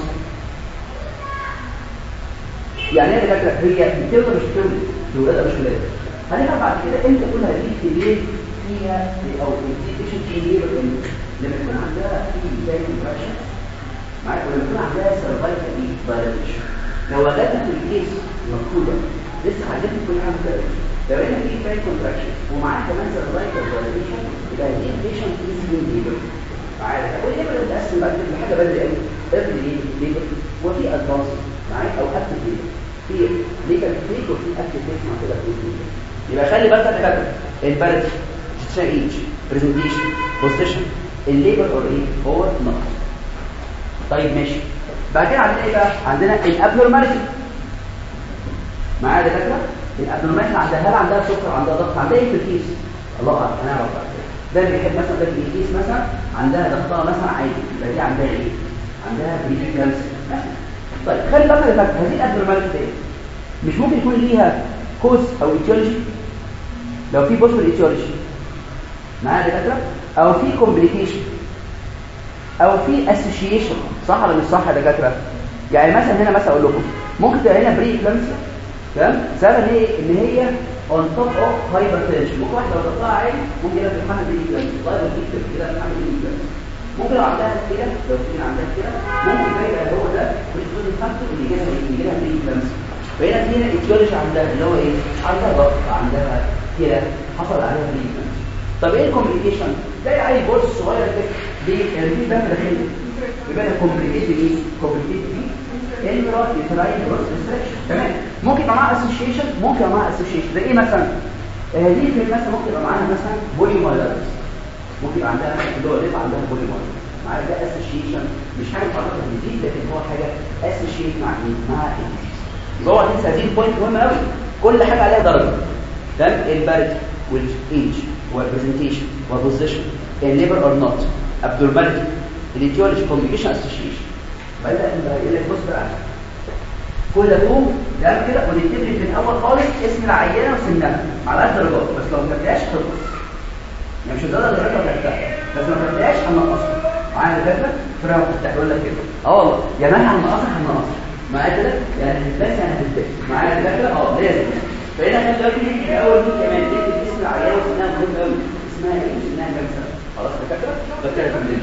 يعني ايه اللي كانت هي بتولد مش بتولد الولاده مش ولاده. هنفهم بعد كده امتى كل هذه الليل فيها او الديتيشن في الليبر لما يكون عندها في زي كونتراكشن معاك، ولما يكون عندها سيرفايكال دايليشن. لو وجدت في الكيس مفقوده لسه هتجيب كل حاجه كده. لو هنا في فايت كونتراكشن ومعاك كمان سيرفايكال دايليشن يبقى دي بيشنت از ليبر. معايا والليبر بتقسم بعد كده حاجه بدري قوي ايرلي ليبر وفي ادفانس معايا او اكتف ليبر. في ليبر فيك وفي اكتف ليبر مع كده في. يبقى خلي بالك يا كابتن البارت تشينج برزنتيشن بوزيشن الليبر اور ايه هو نوت. طيب ماشي. بعد كده عندنا ايه بقى؟ عندنا الابنورماليتي. معايا يا دكاتره الابنورماليتي عندها هل عندها سكر عندها ضغط عندها ايه في الكيس؟ الله اعلم هنعرف بعد كده. ده اللي بيحب مثلا ده في الكيس مثلا عندها ضغطها مثلا عالي يبقى دي عندها ايه؟ عندها بريكلامس مثلا. طيب خلي بالك يا دكاتره هذه الابنورماليتي دي مش ممكن يكون ليها كوز او ايتيولوجي. لو في بوستر ايتيولوجي معايا يا دكاتره او في كومبليكيشن او في اسوشيشن صح ولا مش صح يا دكاتره؟ يعني مثلا هنا مثلا اقول لكم ممكن تبقى هنا بريكلامسيا تمام سبب ايه ان هي اون توب اوف هايبرتنشن. ممكن واحده لو ضغطها عالي ممكن يبقى في حمل بريكلامسيا طيب بتكتب كده في حمل بريكلامسيا. ممكن لو عندها كده لو في عندها كده ممكن يبقى هو ده مش كل الفاكتور اللي جاي اللي جاي بريكلامسيا. فهنا في هنا ايتيولوجي عندها اللي هو ايه عندها ضغط عندها كده حصل عليها بريكلامسيا. طب ايه الكومبليكيشن؟ تلاقي عيل بورس صغير كده بيرمي دم داخلي يبقى كومبليكيتد ايه؟ كومبليكيتد انترا يوتراين بروس ريستريكشن. تمام. ممكن يبقى معاها اسوشيشن ممكن يبقى معاها اسوشيشن زي ايه مثلا؟ هذه في مثلا ممكن يبقى معاها مثلا بوليومايلايتس. ممكن يبقى عندها اللي هو ليه عندها بوليومايلايتس معاها ده اسوشيشن مش حاجه تعرفها بالديزيز لكن هو حاجه اسوشيت مع ايه؟ مع الديزيز. يبقى هو تنسى هذه البوينت مهمه قوي كل حاجه عليها درجه. تمام. البارد والايج والبرزنتيشن والبوزيشن الليبر اور نوت abnormality الايتيولوجي كومبليكيشن اسوشيشن. بدأ يقول لك بص بقى كل ده تمام كده ونكتب لي في الاول خالص اسم العيانه وسنها على قد درجات بس لو ما كتبتهاش هتنقص. يعني مش هتقدر درجه ولا بس لو ما كتبتهاش هنقصها. معايا الفكره؟ فراو تفتح يقول لك كده اه والله يا مان هنقصها هنقصها معايا كده يعني بس يعني هتثبت معايا الفكره اه لازم. فهنا خلي بالك من الاول دي كمان تكتب اسم العيانه وسنها مهم قوي اسمها ايه وسنها كام سنه خلاص الفكره بكده كمان.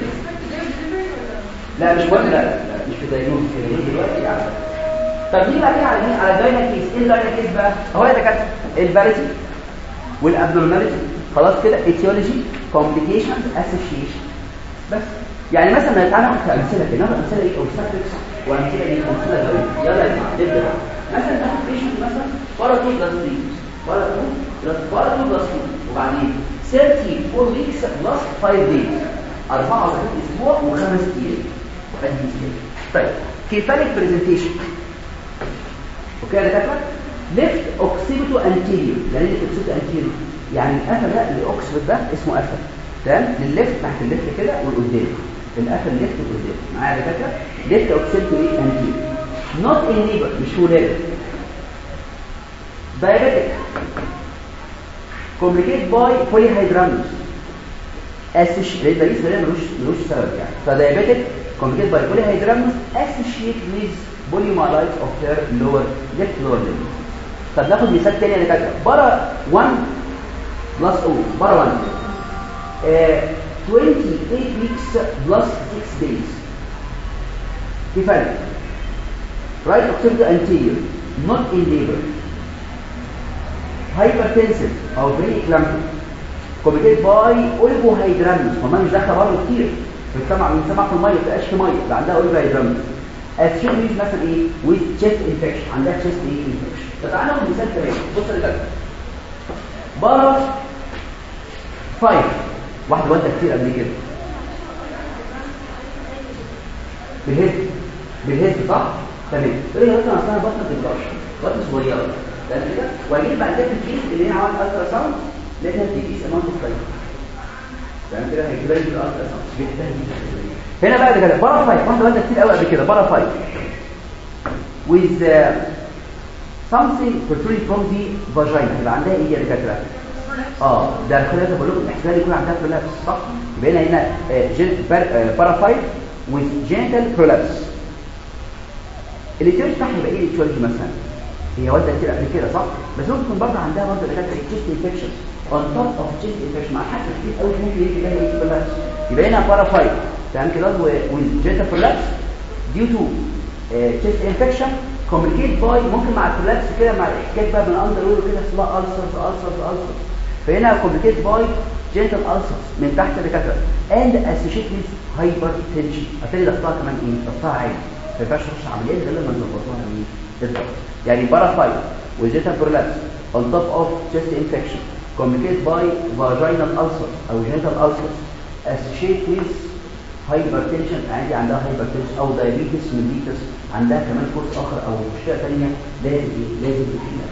لا مش مهم لا مش في دايجنوز دلوقتي يعني. طب نيجي بقى على مين؟ على الداينا كيس. ايه الداينا كيس بقى؟ اهو يا دكاتره الباريتي والابنورماليتي خلاص كده ايتيولوجي كومبليكيشنز اسوشيشن بس. يعني مثلا تعالى ناخد امثله كده ناخد امثله ايه اوبستراكتس وامثله ايه امثله غير. يلا يا جماعه نبدا مثلا ناخد بيشنت مثلا بارا تو بلس ثلاثة بارا تو بلس بارا تو بلس اتنين وبعدين ثلاثة وأربعين ويكس بلس خمسة دايز أربعة وثلاثين اسبوع وخمس ايام. طيب كيفاليك برزنتيشن اوكي يا دكاتره ليفت اوكسيبيتو انتيريور. يعني ايه اوكسيبيتو انتيريور؟ يعني القفل ده الاوكسبت ده اسمه قفل تمام للليفت تحت الليفت كده والقدام القفل ليفت والقدام. معايا يا دكاتره ليفت اوكسيبيتو ايه انتيريور نوت ان ليبر مش ولاده. دايابيتك كومبليكيت باي بولي هيدرامنوس اسوشيت ده لسه ملوش ملوش سبب يعني. فدايابيتك complicated by polyhydramnios associated with polymyelitis of their lower left lower limb. طب ناخد مثال تاني يا دكاتره بارا واحد بلس او بارا واحد twenty-eight weeks plus six days. في فرق. Right occipital anterior, not in labor. Hypertensive أو pre-eclamptic. Complicated by oligohydramnios. هما مش داخله برضه كتير. بتسمع بنسمع في الميه ما بتبقاش في ميه، ده عندها oligohydramnios. Associated مثلا ايه؟ with chest infection. عندها chest ايه infection. فتعالى ناخد مثال كمان. بص اللي جاي. بارا فايف. واحد والده كتير قبل كده. بالهيد بالهيد صح؟ تمام. تقول لي مثلا اصلا بطنه بتبقاش بطنه صغيره. تمام كده؟ واجيب بعد كده الكيس اللي هنا عمل الترا ساوند لقيتها بتقيس اماونت اوف فايف. تمام كده هيجيب لي الالترا ساوند. هنا بقى ده كده بارا فايف. واحده والده كتير قوي قبل كده بارا فايف. with uh, something protruding from the vagina. يبقى عندها ايه يا دكاتره؟ اه ده خلينا بقول لكم احتمال يكون عندها برولابس صح؟ يبقى هنا هنا بارافايت with genital prolapse. الاتيولوجي بتاعها يبقى ايه الاتيولوجي مثلا؟ هي والده كتير قبل كده صح؟ بس ممكن تكون برضه عندها برضه دكاتره chest infection on top of chest infection مع حاجه كتير قوي ممكن يجي لها ايه برولابس. يبقى هنا بارافايت تمام كده with genital prolapse due to uh, chest infection communicate by ممكن مع البرولابس كده مع الاحتكاك بقى من اندر ويل كده اسمها ulcers ulcers ulcers. فهنا communicate by genital ulcers من تحت الدكاتره and associated with hypertension. هتلاقي ضغطها كمان ايه؟ ضغطها عالي. ما ينفعش تخش عمليات غير لما نظبطها ايه؟ الضغط. يعني بارافايت with genital prolapse on top of chest infection communicate by vaginal ulcers او genital ulcers associated with hypertension. عندي عندها hypertension او diabetes mellitus. عندها كمان كورس اخر او مشكله ثانيه لازم ايه؟ لازم تحلها.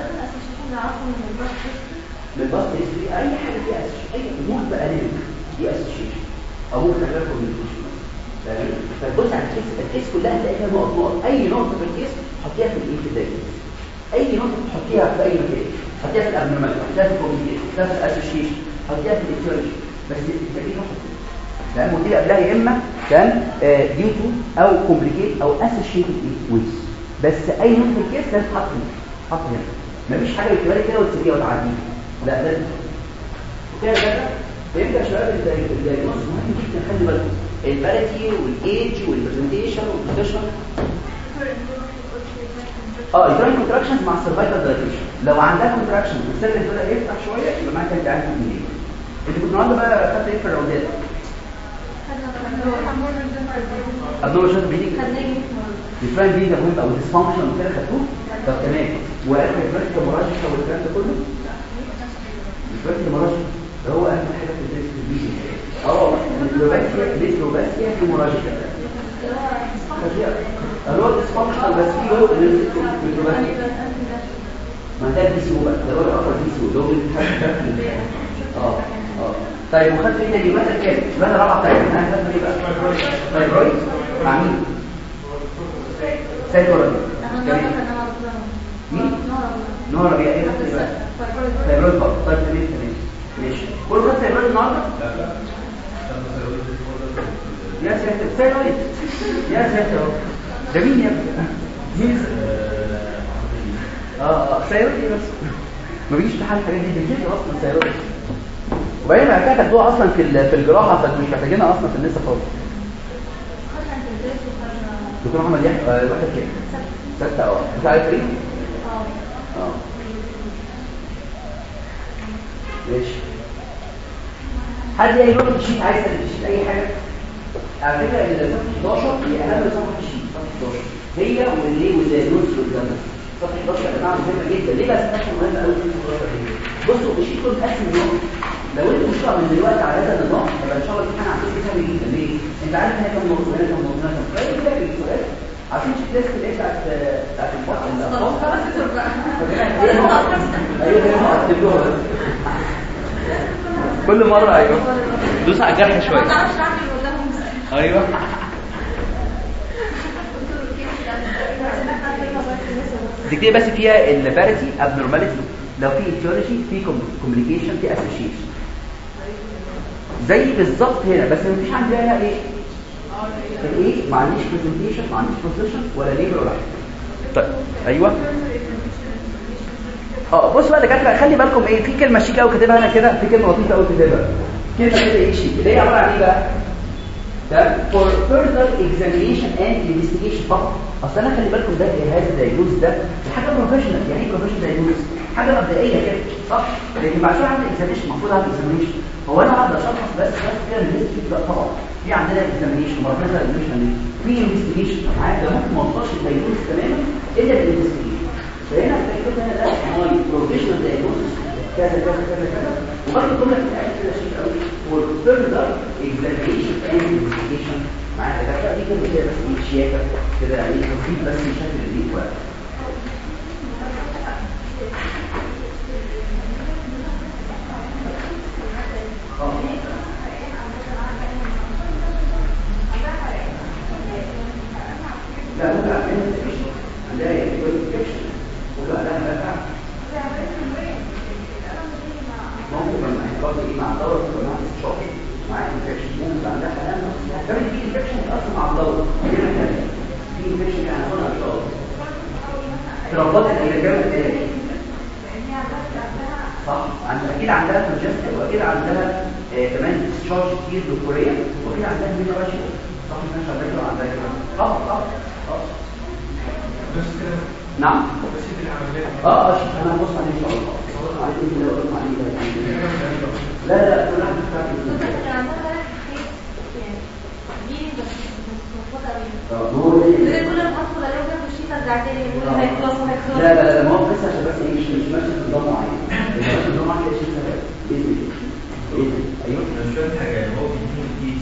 بالبسط هيستوري اي حاجه فيها اسوشيشن اي امور بقى لازم دي اسوشيشن او ممكن تعمل كوميونيكيشن. تمام. فتبص على الكيس الكيس كلها هتلاقي فيها نقط نقط. اي نقطه في الكيس حطيها في الايه في الدايره. اي نقطه تحطيها في اي مكان. حطيها في الابنورمال، حطيها في الكوميونيكيشن، حطيها في الاسوشيشن، حطيها في الايتيولوجي. بس تلاقي نقطه تمام. ودي قبلها يا اما كان ديو تو او كومبليكيت او اسوشيتد ويز. بس اي نقطه في الكيس لازم تحط هنا. حط هنا. مفيش حاجه بتبقى كده وتسيبيها وتعديها. لا لازم كده كده. فيبقى شباب الدايجنوز مهم جدا. خلي بالكم الباريتي والايدج والبرزنتيشن والبوزيشن. اه الجوينت كونتراكشنز مع السيرفايكال دايليشن. لو عندها كونتراكشن والسيرفس بدا يفتح شويه يبقى معناها انت عندك منين. انت كنت النهارده بقى خدت ايه في الراوندات؟ ابنورمال شوت بريدنج ديفرنت بريدنج مهم او ديسفانكشن كده خدتوه. طب تمام. وقفل الفرق المراجعه والكلام ده كله. الفرق المراجعه ده هو اهم حاجه في الدرس البيزي. اه الديسلوباسيا الديسلوباسيا في مراجعه الرول ديسفانكشن بس في هو الديسلوباسيا ما ده بي سي او بقى ده هو الاخر بي سي او ده هو اه اه طيب وخدت ايه تاني مثلا كام مثلا رابعه بتاعتنا انا خدت ايه بقى فايبرويد مع مين سايكولوجي مين نور بيها ايه فايبرويد بقى طيب تمام تمام ماشي كل خدت فايبرويد النهارده لا لا يا ساتر سايكولوجي يا ساتر ده مين يا ابني مين اه اه سايكولوجي بس ما بيجيش في حال الحاجات دي بتجي اصلا سايكولوجي. وبعدين بقى كده تاخدوها اصلا في في الجراحه فمش محتاجينها اصلا في النساء خالص. دكتور محمد يحيى واحد كده سته اه مش عارف ايه اه اه ماشي. حد يقول لي شيء عايز تشيل اي حاجه على فكره الصفحه حداشر هي اهم صفحه الشيء. صفحه حداشر هي واللي والنوتس والجنب. صفحه حداشر يا جماعه مهمه جدا. ليه بقى صفحه مهمه قوي في حداشر دي؟ بصوا الشيء كله متقسم نوع. لو انت مش طالع من دلوقتي على هذا النظام يبقى ان شاء الله الامتحان عندك سهل جدا. ليه؟ انت عارف هنا كام موضوع هنا كام موضوع هنا كام موضوع كده السؤال عارفين التست اللي بتاعت بتاعت البطن ايوه كده هكتبوها بس كل مره. ايوه دوس على الجرح شويه. ايوه دي بس فيها الباريتي ابنورماليتي. لو في ايتيولوجي في كومبليكيشن في اسوشيشن زي بالظبط هنا. بس مفيش عندي هنا ايه الايه ما عنديش برزنتيشن ما عنديش بوزيشن ولا ليبر ولا حاجه. طيب ايوه اه بصوا بقى يا دكاتره خلي بالكم ايه في كلمه شيك قوي كاتبها هنا كده. في كلمه لطيفه قوي كاتبها كلمه كده ايه شيء اللي هي عباره عن ايه بقى؟ ده for further examination and investigation فقط. اصل انا خلي بالكم ده هذا الدايجنوز ده حاجه بروفيشنال. يعني ايه بروفيشنال دايجنوز؟ حاجه مبدئيه كده صح؟ لكن بعد شويه اعمل اكزامينشن المفروض اعمل اكزامينشن. هو انا اقدر اشخص بس بس كده الهيستوري لا طبعا. في عندنا اكزامينشن مرات اكزامينشن في انفستيجيشن حاجه ممكن ما اوصلش الدايجنوز تماما الا بالانفستيجيشن. فهنا الدايجنوز هنا ده ماي بروفيشنال دايجنوز كذا كذا كذا كذا. وبرضه الجمله بتاعتي كده شيء قوي for further examination and investigation معايا ده دي كده كده بس شياكه كده يعني تفصيل بس بشكل دقيق واحد. لا لا لا عندها انفكشن ولا لا لا ممكن لما يحصل ايه مع الدوره مع الشوك مع انفكشن ممكن عندها حالات كمان في انفكشن اصلا مع الدوره هنا كده في انفكشن يعني هنا ان شاء الله تربطت الرجاله الثاني صح عندها اكيد عندها كونجستيف واكيد عندها آه كمان تشارج كتير دكتوريه واكيد عندها مينا راشد صح مش عندها عندها كده اه اه اه بس كده نعم بس في العمليات اه اه انا هبص عليه ان شاء الله هبص عليه انت لو قلت عليه لا لا لا كل واحد بتاعه لا لا لا ما هو بس عشان بس ايه مش مش ماشي في نظام معين مش نظام معين شيء سهل باذن الله ايوه مش فاهم حاجه هو بيديني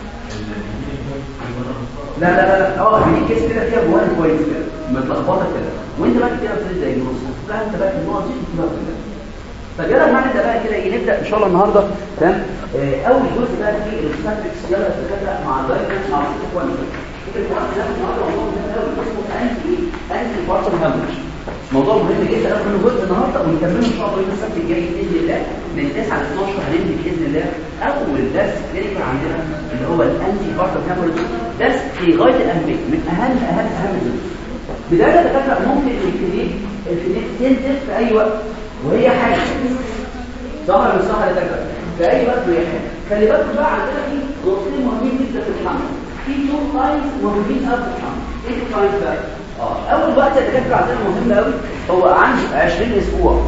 لا لا لا اه في كيس كده فيها جوان كويس كده متلخبطه كده وانت بقى كده بتبدا دايجنوز لا انت بقى النقط دي كلها كده. طب يلا معانا ده بقى كده ايه نبدا ان شاء الله النهارده تمام. آه اول جزء بقى في الاستاتيكس يلا نتكلم مع الدايجنوز مع الكوان فكره الكوان ده النهارده موضوع مهم قوي اسمه انتي انتي بارتن هامج. موضوع مهم جدا قوي منه جزء النهارده ونكمله ان شاء الله يوم السبت الجاي باذن الله من تسعة ل اتناشر هنبدا باذن الله اول درس كلينيكال عندنا اللي هو الانتي بارتن هامج. درس في غايه الاهميه من اهم اهم اهم الدروس. بدايه الدكاتره ممكن الكلينيك الكلينيك تنزل في اي وقت وهي حاجه صح ولا مش صح يا دكاتره؟ في اي وقت وهي حاجه. خلي بالكم بقى عندنا في نقطتين مهمين جدا في الحمل. في تو تايمز مهمين قوي في الحمل. ايه التايمز بقى؟ اه اول وقت يا دكاتره عندنا مهم قوي هو عند عشرين اسبوع.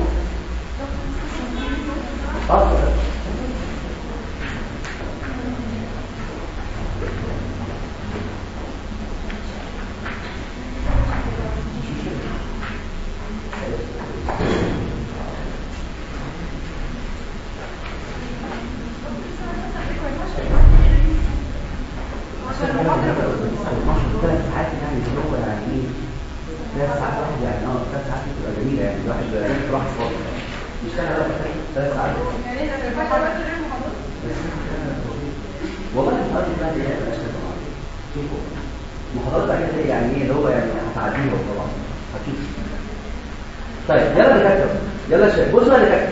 اه طيب يلا نكتب يلا شايف بصوا اللي كتب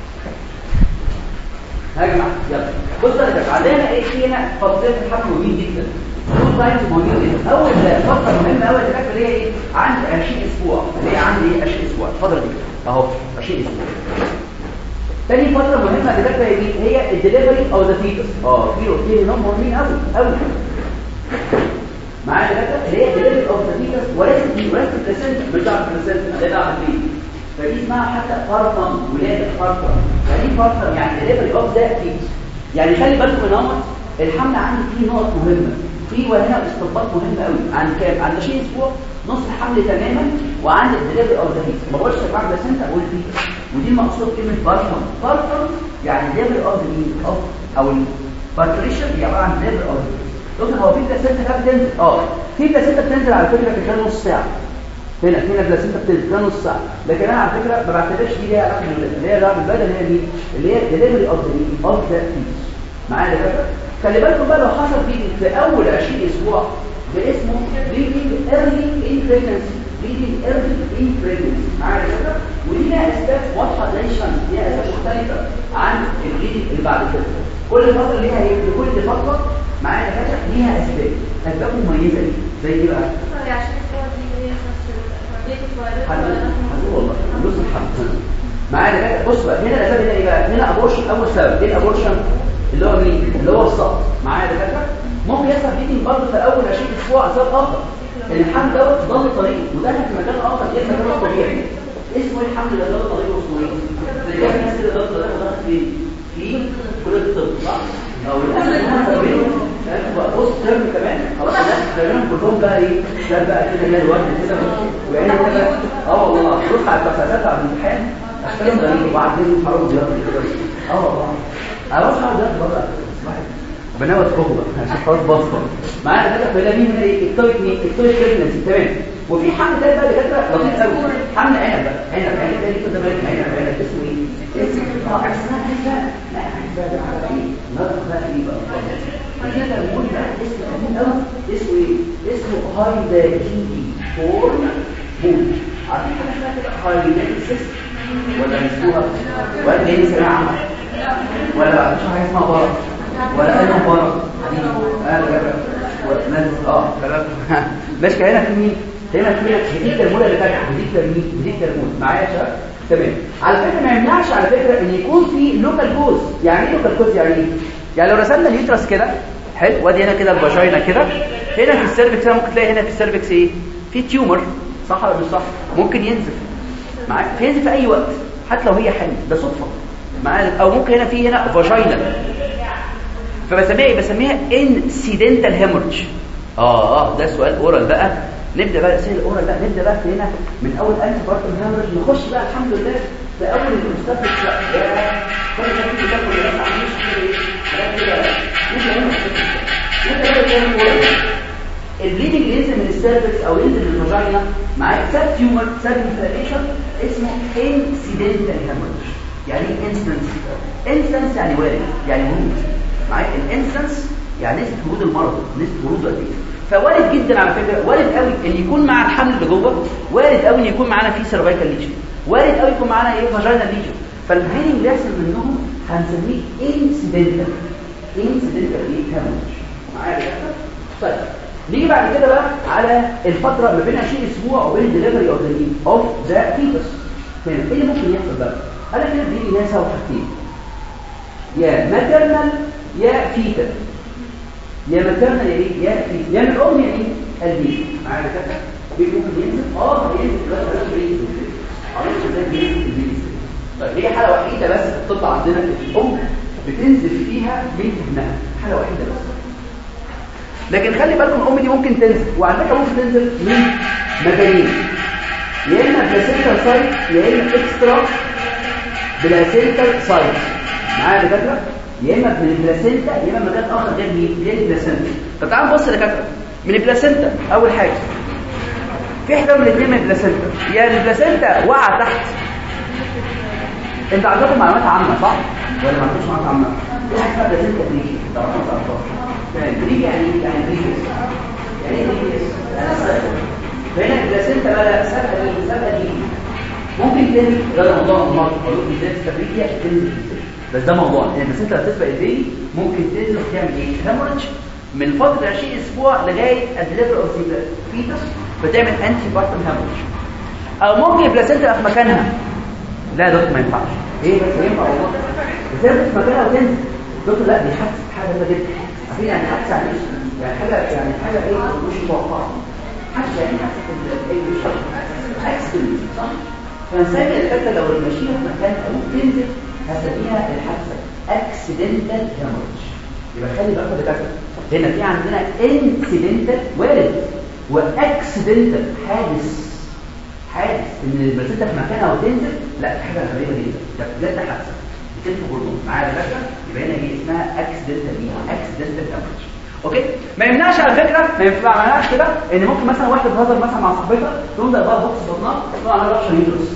يا جماعه يلا بصوا اللي كتب عندنا ايه فينا فترات الحمل مهمين جدا تو تايمز مهمين جدا. اول فتره مهمه قوي اللي كتب اللي هي ايه عند عشرين اسبوع اللي هي عند ايه عشرين اسبوع الفتره دي اهو عشرين اسبوع. تاني فتره مهمه اللي كتب هي هي الدليفري او ذا فيتس اه في روتين نوم مهمين قوي قوي معايا دكاتره اللي هي دليفري اوف ذا فيتس وليس دي وليس البلاسنتا مش دعوه بالبلاسنتا ده دعوه بالبيبي فدي اسمها حتى فارتم ولاده فارتم. يعني فارتم يعني دليفري اوف ذا فيتس. يعني خلي بالكم من نقط الحمل عندي فيه نقط مهمه في وهنا استنباط مهم قوي عن كام عند عشرين اسبوع نص الحمل تماما وعند الدليفري اوف ذا فيتس ما بقولش بعد بلاسنتا اقول فيتس ودي المقصود كلمه فارتم. فارتم يعني دليفري اوف ذا او البارتريشن هي عباره عن دليفري اوف ذا. هو في بلاسنتا كام بتنزل اه في بلاسنتا بتنزل على فكره في خلال نص ساعه هنا هنا بلاسنتا بتنزل ده نص ساعه لكن انا على فكره ما بعتبرش دي ليها علاقه بالولاده اللي هي علاقه بالولاده اللي هي دي اللي هي دليفري اوف ذا اوف ذا فيتس معايا كده. خلي بالكم بقى لو حصل فيه في اول عشرين اسبوع ده اسمه bleeding early in pregnancy bleeding early in pregnancy معايا كده. ودي لها اسباب واضحه زي الشمس ليها اسباب مختلفه عن البليدنج اللي بعد كده. كل فتره ليها ايه لكل فتره معايا كده ليها اسباب اسباب مميزه دي زي ايه بقى هنقول والله نص الحمل معايا كده. بص بقى هنا الاسباب هنا ايه بقى هنا ابورشن اول سبب ايه الابورشن اللي هو مين؟ اللي هو السقط. معايا يا دكاتره؟ ممكن يحصل بليدنج برضه في اول عشرين اسبوع اسباب اخر. الحمل دوت ضل طريق ودخل في مكان اخر غير مكانه الطبيعي. اسمه اسمه الحمل ده ضل طريق اسمه ايه؟ اللي كان الناس اللي ضل طريق ودخل فين؟ في كليه الطب صح؟ او الناس اللي هم فاهمين بص ترم كمان خلاص الناس فاهمين كلهم بقى ايه؟ ده بقى كده جاي الوقت كده وعيني كده اه والله بص على التفاصيلات على الامتحان اشكالهم غريبه وبعدين حرام زياده كده اه والله اروح اقعد زياده بره بناوي تخوض عشان خلاص بسطه معانا كده في مين من ايه التويك مين التويك بريجنسي تمام. وفي حمل تاني بقى دكاتره لطيف قوي حمل عنب بقى عنب عنب تاني كده بقى عنب عنب اسمه ايه؟ اسمه اه اسمها عنب لا عنب ده على ايه؟ نطق بقى ايه بقى كده بنقول بقى اسمه قديم قوي اسمه ايه؟ اسمه هايداجيني فورم بول عارفين حاجه اسمها كده هايداجينيسيس ولا نسوها ولا ايه سماع عامه ولا مش حاجه اسمها برد ولا اي مباراه حبيبي انا جاب والناس اه كلام ماشي هنا في مين هنا في دي الترموله اللي فاتحه دي الترميم دي الترموله معايا يا شباب تمام. على فكره ما يمنعش على فكره ان يكون في لوكال كوز. يعني ايه لوكال كوز؟ يعني ايه؟ يعني لو رسمنا اليوترس كده حلو وادي هنا كده الفاجينا كده هنا في السيرفكس ممكن تلاقي هنا في السيرفكس ايه في تيومر صح ولا مش صح؟ ممكن ينزف معاك ينزف في اي وقت حتى لو هي حمل ده صدفه معاك او ممكن هنا في هنا فاجينا فبسميها ايه؟ بسميها انسيدنتال هيموريدج. اه اه ده سؤال اورال بقى نبدا بقى اسئله الاورال بقى نبدا بقى هنا من اول انت بارت هيموريدج نخش بقى الحمد لله في اول المستشفى بقى كل شيء بيدخل الناس عاملين كده البليدنج اللي ينزل من السيرفكس او ينزل من الفاجينا معاه سب تيومر سب انفلاميشن اسمه انسيدنتال هيموريدج. يعني ايه انستنس؟ انستنس يعني وارد يعني ورود معايا الانستنس يعني نسبه ورود المرض نسبه ورود قد ايه. فوارد جدا على فكره وارد قوي ان يكون مع الحمل اللي جوه وارد قوي ان يكون معانا في سيرفايكال ليجن وارد قوي يكون معانا ايه فاجينا ليجن. فالبليدنج اللي يحصل منهم هنسميه انسيدنتال انسيدنتال هيموريدج معايا. طيب نيجي بعد كده بقى على الفتره ما بين عشرين اسبوع وبين الدليفري اوف ذا اوف ذا فيتس. ايه اللي ممكن يحصل بقى؟ قال لك كده بيجي ناس حاجتين يا ماتيرنال يا فيتال يا ماتيرنال يا ايه يا فيتال يا من الام يا ايه البيبي معايا كده بيجي ممكن ينزل اه ينزل دلوقتي بينزل عرفت ازاي بينزل البيبي. طيب هي حاله وحيده بس في الطب عندنا الام بتنزل فيها بنت ابنها حاله وحيده بس. لكن خلي بالكم الام دي ممكن تنزل وعلى فكره ممكن تنزل من مكانين يا اما بلاسينتال سايت يا اما اكسترا بلاسينتال سايت معايا يا دكاتره يا اما من البلاسينتا يا اما مكان اخر غير غير البلاسينتا. طب تعالوا نبص يا دكاتره من البلاسينتا اول حاجه في حاجه من الاثنين من البلاسينتا يا يعني البلاسينتا وقع تحت. انت عندكم معلومات عامه صح ولا ما عندكوش معلومات عامه؟ في حاجه اسمها بلاسينتا بريكي تعرفوا تعرفوا يعني بريكي يعني يعني بريكي يعني ايه بريكي؟ فهنا البلاسينتا بقى سابقه دي سابقه دي ممكن تنزل ده موضوع مرض قالوا لي ازاي التبريكيه تنزل بس ده موضوع يعني بس انت هتسبق البيبي ممكن تنزل تعمل ايه هيموريدج من فتره عشرين اسبوع لغايه الدليفري اوف ذا فيتس بتعمل انتي بارتم هيموريدج. او ممكن البلاسينتا في مكانها لا دكتور ما ينفعش ايه بس ينفع والله ازاي في مكانها وتنزل دكتور لا دي حادثه حاجه غريبه جدا عارفين يعني حادثه يعني يعني حاجه يعني حاجه ايه مش متوقعه حادثه يعني حادثه ايه مش اكسيدنت صح. فنسمي الحته لو الماشيه في مكانها وتنزل هسميها الحادثه اكسيدنتال هيموريدج. يبقى خلي بالك يا دكاتره هنا في عندنا انسيدنتال وارد واكسيدنتال حادث حادث ان البلاسينتا في مكانها وتنزل لا حاجه غريبه جدا ده بجد حادثه بتنفع برضه معايا يا دكاتره يبقى هنا هي اسمها اكسيدنتال اكسيدنتال هيموريدج. اوكي ما يمنعش على فكره ما ينفعش كده ان ممكن مثلا واحده بتهزر مثلا مع صاحبتها تقوم ده بقى بوكس بطنها تطلع على رابشر يوترس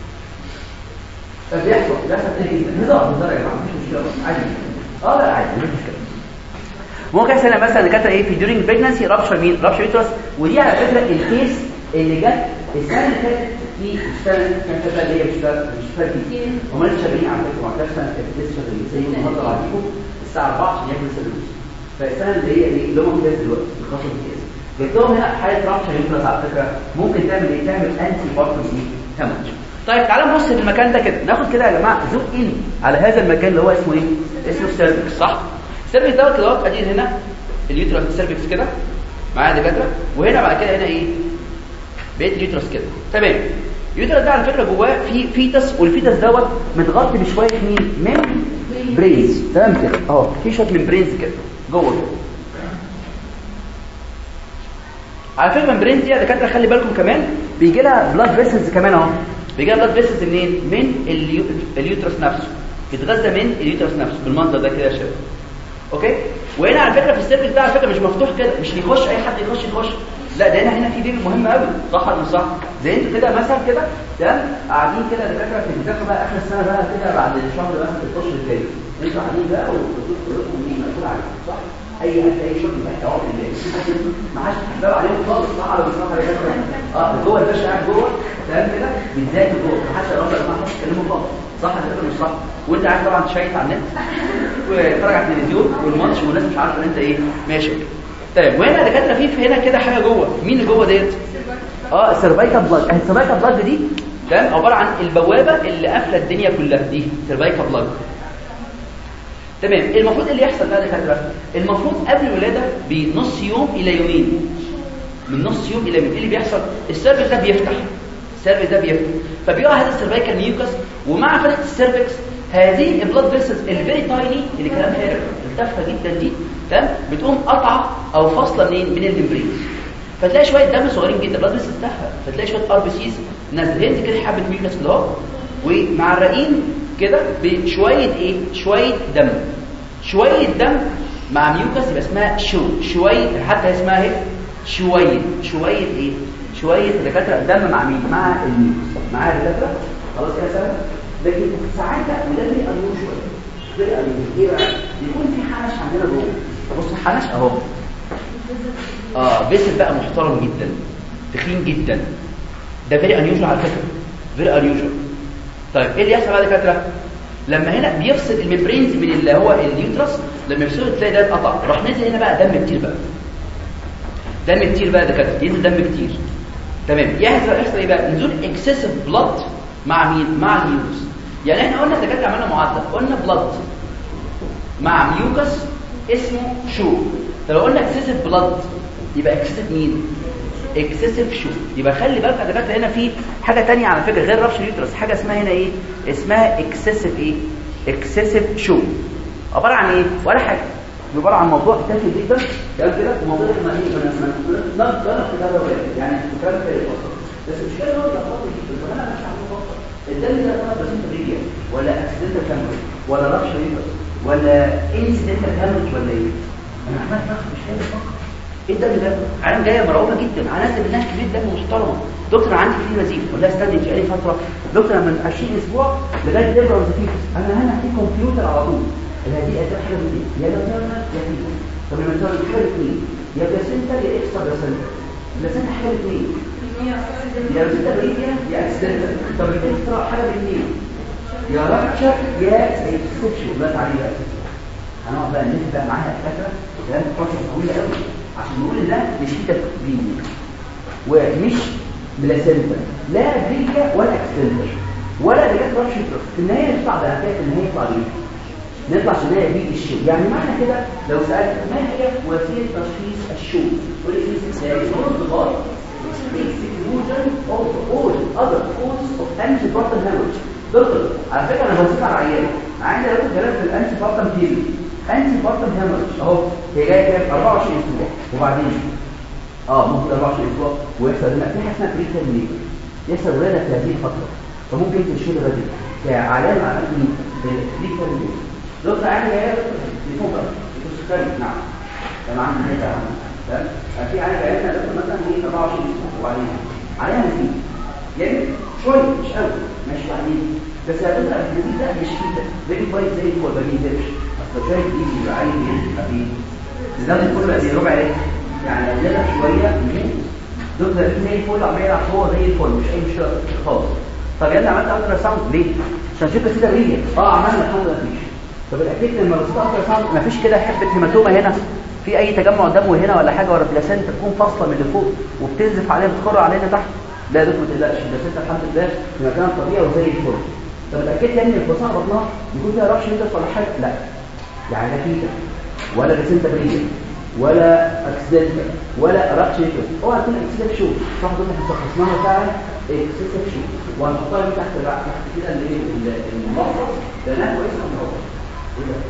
فبيحصل ده تدريجي هزار هزار يا جماعه مش مشكله عادي اه لا عادي مش مشكله. ممكن يحصل مثلا كانت ايه في ديورنج بريجنسي رابشر مين رابشر يوترس ودي على فكره الكيس اللي جت السنه اللي فاتت في السنه كانت اللي هي مش مش فاكر هم لسه شغالين على فكره ما كانش سنه كانت لسه شغالين زي النهارده عليكم الساعه أربعة عشان ياكلوا سلوس. فالسنه اللي هي ايه اللي هم كده دلوقتي الخطوه دي جبت لهم هنا حاله رابشر يوترس على فكره ممكن تعمل ايه تعمل انتي بارتم ايه هيموريدج. طيب تعالوا نبص في المكان ده كده ناخد كده يا جماعه زوم ان على هذا المكان اللي هو اسمه ايه اسمه سيرفكس صح؟ السيرفكس دوت كده ادي هنا اليوترس سيرفكس كده معايا دكاتره، وهنا بعد كده هنا ايه؟ بقيت اليوترس كده تمام. اليوترس ده على فكره جواه في فيتس، والفيتس دوت متغطي بشويه مين؟ من برينز تمام كده اهو، في شويه من برينز كده جوه كده. على فكره الممبرينز دي يا دكاتره خلي بالكم كمان بيجي لها بلاد فيسلز كمان اهو، بيجي لها بلاد فيسلز منين؟ من اليو... اليوترس نفسه، بيتغذى من اليوترس نفسه بالمنظر ده كده يا شباب. اوكي. وهنا على فكره في السيرفكس ده على فكره مش مفتوح كده، مش يخش اي حد يخش يخش لا، ده هنا هنا في بيبي مهم قوي صح ولا مش صح؟ زي انتوا كده مثلا كده تمام قاعدين كده يا دكاتره في بتذاكروا بقى اخر السنه بقى كده بعد الشهر بقى في الاشهر الجاي، انتوا قاعدين بقى والدكتور كلكم مين مسؤول عليكم صح؟ اي اي شغل بقى اهو اللي ما حدش بيحبوا عليهم خالص صح ولا مش صح يا دكاتره؟ اه جوه الباشا قاعد جوه تمام كده بيذاكر جوه، ما حدش يقرب ما حدش يكلمه خالص صح يا دكاتره مش صح؟ وانت قاعد طبعا شايف على النت وتتفرج على التلفزيون والماتش والناس مش عارفه ان انت ايه ماشي كده. طيب وهنا يا دكاتره في هنا كده حاجه جوه، مين اللي جوه ديت؟ اه السيرفايكال بلاج. السيرفايكال بلاج دي تمام عباره عن البوابه اللي قافله الدنيا كلها، دي سيرفايكال بلاج تمام. المفروض اللي يحصل بقى يا دكاتره، المفروض قبل الولاده بنص يوم الى يومين، من نص يوم الى يومين اللي بيحصل السيرفكس ده بيفتح، السيرفكس ده بيفتح فبيقع هذا السيرفايكال ميوكس، ومع فتحه السيرفكس هذه البلاد فيسلز الفيري تايني اللي كلام فارغ التافهه جدا دي تمام بتقوم قطعه او فاصله منين؟ من الممبرين، فتلاقي شويه دم صغيرين جدا بلاد فيسلز تافهه، فتلاقي شويه ار بي سيز نازله هند كده حبه ميوكس كده اهو، ومعرقين كده بشويه ايه؟ شويه دم، شويه دم مع ميوكس يبقى اسمها شو شويه، حتى اسمها ايه؟ شويه شويه ايه؟ شويه دكاتره دم مع مين؟ مع الميوكس معايا دكاتره خلاص كده سهل. لكن ساعات بقى وده ليه قانون شويه غير قانون ايه بقى؟ يكون في حنش عندنا جوه، بص الحنش اهو اه بيسل بقى محترم جدا تخين جدا، ده فيري انيوجوال على فكره فيري انيوجوال. طيب ايه اللي يحصل بقى يا دكاتره؟ لما هنا بيفصل الممبرينز من اللي هو اليوترس، لما يفصل تلاقي ده اتقطع، راح نزل هنا بقى دم كتير بقى دم كتير بقى يا دكاتره، ينزل دم كتير تمام. يحصل يحصل ايه بقى؟ نزول اكسسيف بلاد مع مين؟ مع الميوكس. يعني احنا قلنا دكاتره عملنا معادله، قلنا بلاد مع ميوكس اسمه شو، فلو قلنا اكسسيف بلاد يبقى اكسسيف مين؟ اكسسيف شو. يبقى خلي بالك يا دكاتره هنا في حاجه ثانيه على فكره غير رابش اليوترس، حاجه اسمها هنا ايه؟ اسمها اكسسيف ايه؟ اكسسيف شو. عباره عن ايه؟ ولا حاجه، عباره عن موضوع تافه جدا كلام كده، وموضوع ما ايه ما نقدر كده يعني كلام كده بس مش كده هو الافضل جدا. انا مش عارف افكر الدم ده طلب بسيط ريجيا ولا اكسيدنتال كامل ولا رابش اليوترس ولا انسيدنتال كامل ولا ايه؟ انا عمال افكر مش قادر افكر ايه الدم ده؟ عالم جايه مرعوبه جدا، عناصر منها كميه دم محترمه. دكتور عندي فيه نزيف، ولا استني انت بقالي فتره دكتور من عشرين اسبوع لغايه دبره وزفيف، انا هنا في كمبيوتر على طول هذه اساس حاجه من دي يا ماتيرنال يا فيتال. طب الماتيرنال حاجه اثنين، يا بلاسنتا يا اكسترا بلاسنتا. بلاسنتا حاجه اثنين، يا بلاسنتا بريديا يا اكسيدنتال. طب الاكسترا حاجه اثنين، يا رابتشر يا اكسبشن. بقى عليه بقى هنقعد بقى نلف بقى معاها الفكره ده فتره طويله قوي عشان نقول ان ده مش كده بريديا ومش بلاسنتا لا بريديا ولا اكسيدنتال ولا بجد رابش يوترس. في النهايه نطلع بقى في النهايه يطلع ايه؟ نطلع في النهايه بيه الشو. يعني معنى كده لو سالت ما هي وسيله تشخيص الشو؟ تقول لي ايه؟ الانضباط exclusion of all other causes of antepartum hemorrhage. دكتور على فكره انا بوصف على العيان عندي لو كنت في الانتيبارتم تيبي انتيبارتم هيموريدج اهو هي جايه كام؟ أربعة وعشرين اسبوع وبعدين اه ممكن أربعة وعشرين اسبوع ويحصل هنا في حاجه اسمها بريتيرم ليبر، يحصل ولاده في هذه الفتره، فممكن تشيل بدري كعلامه على ان بريتيرم ليبر. دكتور عندي جايه تليفون بقى تسكري نعم انا عندي كده تمام. في عندي جايه دكتور مثلا ايه أربعة وعشرين اسبوع وبعدين عليها نزيف يعني شويه مش قوي ماشي بعدين، بس هتبقى النزيف ده مش كده فيري كويس زي الفول ما بينزلش. اصل شايف ايدي يبقى عايز ايه خفيف الزمن كله قد ربع ليه يعني لو نزل شويه يموت. دكتور زي الفول عمال يلعب هو زي الفول مش اي مشكله خالص. طب يلا عملت الترا ساوند ليه؟ عشان شوف كده ريجن اه عملنا الحمد لله مفيش. طب الاكيد لما بصيت الترا ساوند مفيش كده حبه هيماتوما هنا في اي تجمع دموي هنا ولا حاجه ولا بلاسنتا تكون فاصله من اللي فوق وبتنزف علينا بتخر علينا تحت. لا يا دكتور ما تقلقش البلاسنتا الحمد لله في مكان طبيعي وزي الفل. طب الاكيد يعني الفصاله بطنها يكون فيها رابش يوترس ولا حاجه؟ لا يعني لا كيتا ولا ريسنتا بريد ولا اكسيدنتال ولا رابشيتر. اوعى تكون اكسيدنت شو تاخد منها تخصصناها فعلا اكسيدنت شو وهنحطها تحت تحت كده اللي هي المنظر ده انا كويس من هو ايه ده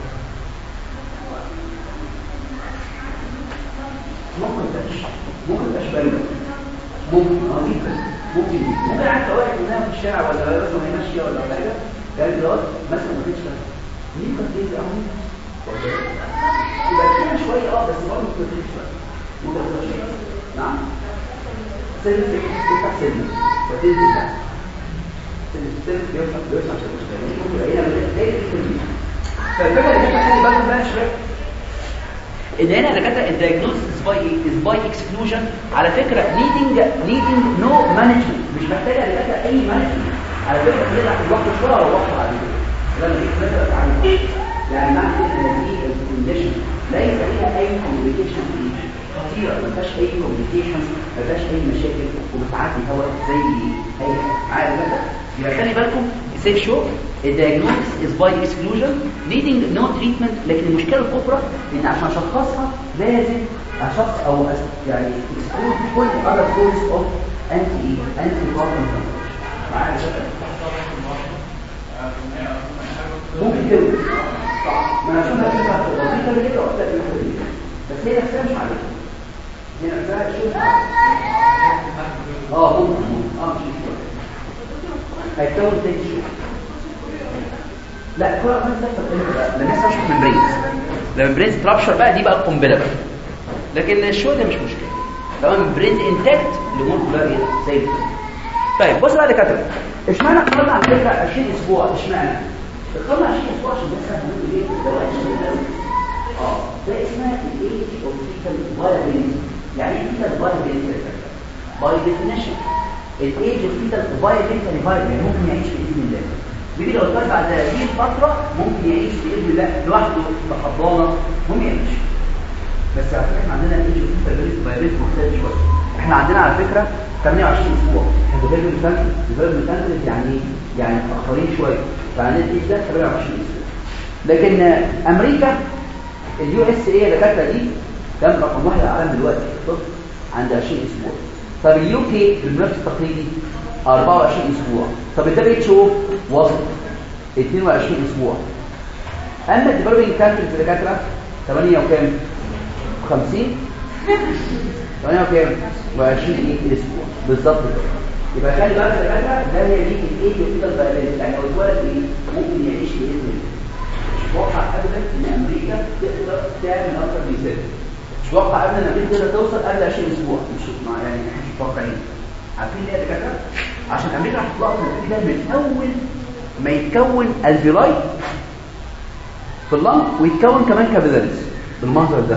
ممكن تبقاش ممكن تبقاش باينه ممكن اه جدا ممكن ممكن عارفه واحد منها في الشارع ولا لازم هي ماشيه ولا حاجه قال لي مثلا ما كانتش مين كانت ايه اهو يبقى كده شويه اه بس برضه ما كانتش ممكن تبقى نعم سيلف تفتح سيلف فتنزل ده سيلف بيفتح بيفتح ممكن هنا من فالفكره اللي احنا خلي بالكم بقى شويه ان هنا دكاتره الدايجنوستس باي از باي اكسكلوجن على فكره نيدنج نيدنج نو مانجمنت مش محتاجه دكاتره اي مانجمنت على فكره بنلعب في الوقت شويه او وقت بعد كده لما نيجي مثلا عن يعني معنى ان دي الكونديشن ليس فيها اي كومبليكيشن خطيره ما فيهاش اي كومبليكيشنز ما فيهاش اي مشاكل وبتعدي هواء زي اي حاجه عادي كده يبقى خلي بالكم سيف شو الدايجنوستس از باي اكسكلوجن نيدنج نو تريتمنت. لكن المشكله الكبرى ان عشان اشخصها لازم اشخص او يعني اكسكلود كل اذر سورس اوف انتي انتي بروبلم معايا ممكن كده صح ما انا شفنا كده بسيطه كده وقتها كده بس هي نفسها مش عليها هي نفسها شوف اه ممكن اه مش هيتكون تاني شوف لا كل ما تفتح لما يحصل شوف ممبرينز لما ممبرينز ترابشر بقى دي بقى قنبله بقى لكن الشو ده مش مشكله طبعا ممبرينز انتاكت الامور كلها ايه زي الفل. طيب بص بقى يا دكاتره اشمعنى اخترنا على فكره عشرين اسبوع اشمعنى اخترنا عشرين اسبوع عشان بس هنقول ايه ده اه ده اسمها الايج اوف فيتال فايبرينج. يعني ايه فيتال فايبرينج باي ديفينيشن الايج اوف فيتال فايبرينج ممكن يعيش باذن الله بيجي لو طلع بعد هذه الفتره ممكن يعيش باذن الله لوحده في حضانه ممكن يعيش. بس على فكره احنا عندنا الايج اوف فيتال فايبرينج مختلف شويه. احنا عندنا على فكره ثمانية وعشرين اسبوع احنا بنقول مثلا بنقول مثلا يعني يعني متاخرين شويه فعندنا الايج ده ثمانية وعشرين اسبوع. لكن امريكا اليو اس اي الدكاتره دي كام رقم واحد العالم دلوقتي طب عند عشرين اسبوع. طب اليو كي بالمنافس التقليدي أربعة وعشرين اسبوع. طب الدبليو اتش او وسط اثنين وعشرين اسبوع. اما الديفلوبينج كانتريز الدكاتره ثمانية وكام خمسين ثمانية وكام وعشرين اسبوع بالظبط كده. يبقى خلي بالك يا دكاتره ده هي دي الايج اوف فيتال يعني لو اتولد ايه ممكن يعيش باذن الله. مش واقع ابدا ان امريكا تقدر تعمل اكتر من كده. مش واقع ابدا ان امريكا تقدر توصل قبل عشرين اسبوع مش يعني احنا مش متوقعين. عارفين ليه يا دكاتره؟ عشان امريكا هتطلع كده من اول ما يتكون الفيلاي في اللنج ويتكون كمان كابيلاريز بالمنظر ده.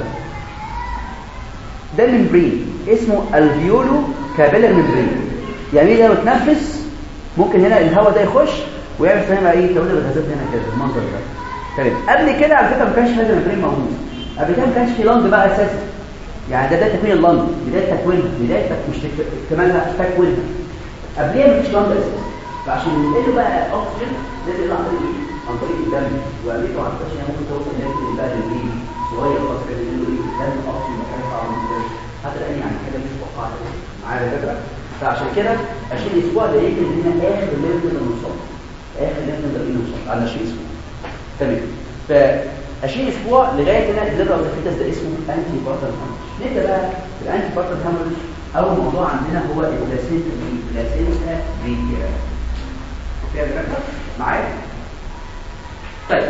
ده ممبرين اسمه الفيولو كابيلار ممبرين. يعني لو تنفس ممكن هنا الهواء ده يخش ويعمل فيها ايه تولد الغازات هنا كده بالمنظر ده. تمام. قبل كده على فكره ما كانش هذا الممبرين موجود. قبل كده ما كانش في لنج بقى اساسا. يعني ده بدايه تكوين اللنج بدايه تكوينها بدايه مش اكتمالها تكوينها. قبليها مفيش لنج اساسا. فعشان ينقلوا بقى اكسجين لازم يطلع عن طريق عن طريق الدم وامريكا ما عرفتش انها ممكن توصل لازم بقى للبيبي صغير خالص كده يقولوا ايه لازم اكسجين مكان يطلع من الدم حتى الان يعني حاجه مش متوقعه معايا فكره. فعشان كده عشرين اسبوع ده يمكن ان اخر الليل نقدر نوصل اخر الليل نقدر نوصل على عشرين اسبوع. تمام. ف عشرين اسبوع لغايه هنا الليفر اوف ده اسمه انتي بارتر هامرج. نبدا بقى في الانتي بارتر هامرج. اول موضوع عندنا هو البلاسينتا البلاسينتا بريفيا. فيها درجه معايا. طيب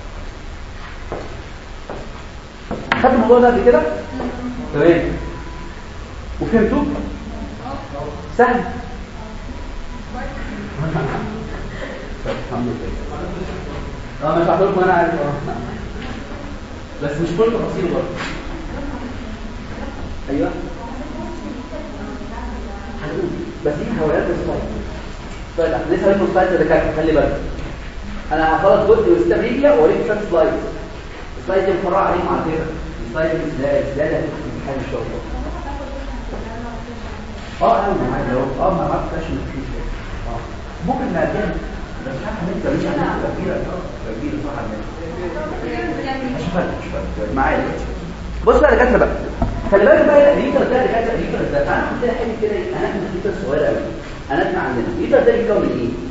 خدت الموضوع ده قبل كده تمام وفهمتوه سهل الحمد لله. اه مش هحضر لكم انا عارف اه بس مش كل تفاصيله برضه. ايوه هنقول بس دي حوالات السلايد. طيب احنا لسه هنقول سلايد ده كده خلي بالك. انا هخلص جزء واستمريبيا واوريك شويه سلايد. السلايد دي مفرعه عليهم على فكره. السلايد دي ازاي ازاي ده في ان شاء الله. اه انا معايا لو اه ما عرفتش مفيش اه ممكن نعمل بس احنا هنبدا مش هنبدا كبيره كبيره صح. فارق مش فارق معايا. بص بقى دكاتره بقى خلي بالك بقى الليتر ده دكاتره الليتر ده تعالى عندنا حاجه كده هناخد الليتر صغيره قوي هنسمع عندنا الليتر ده بيتكون من ايه؟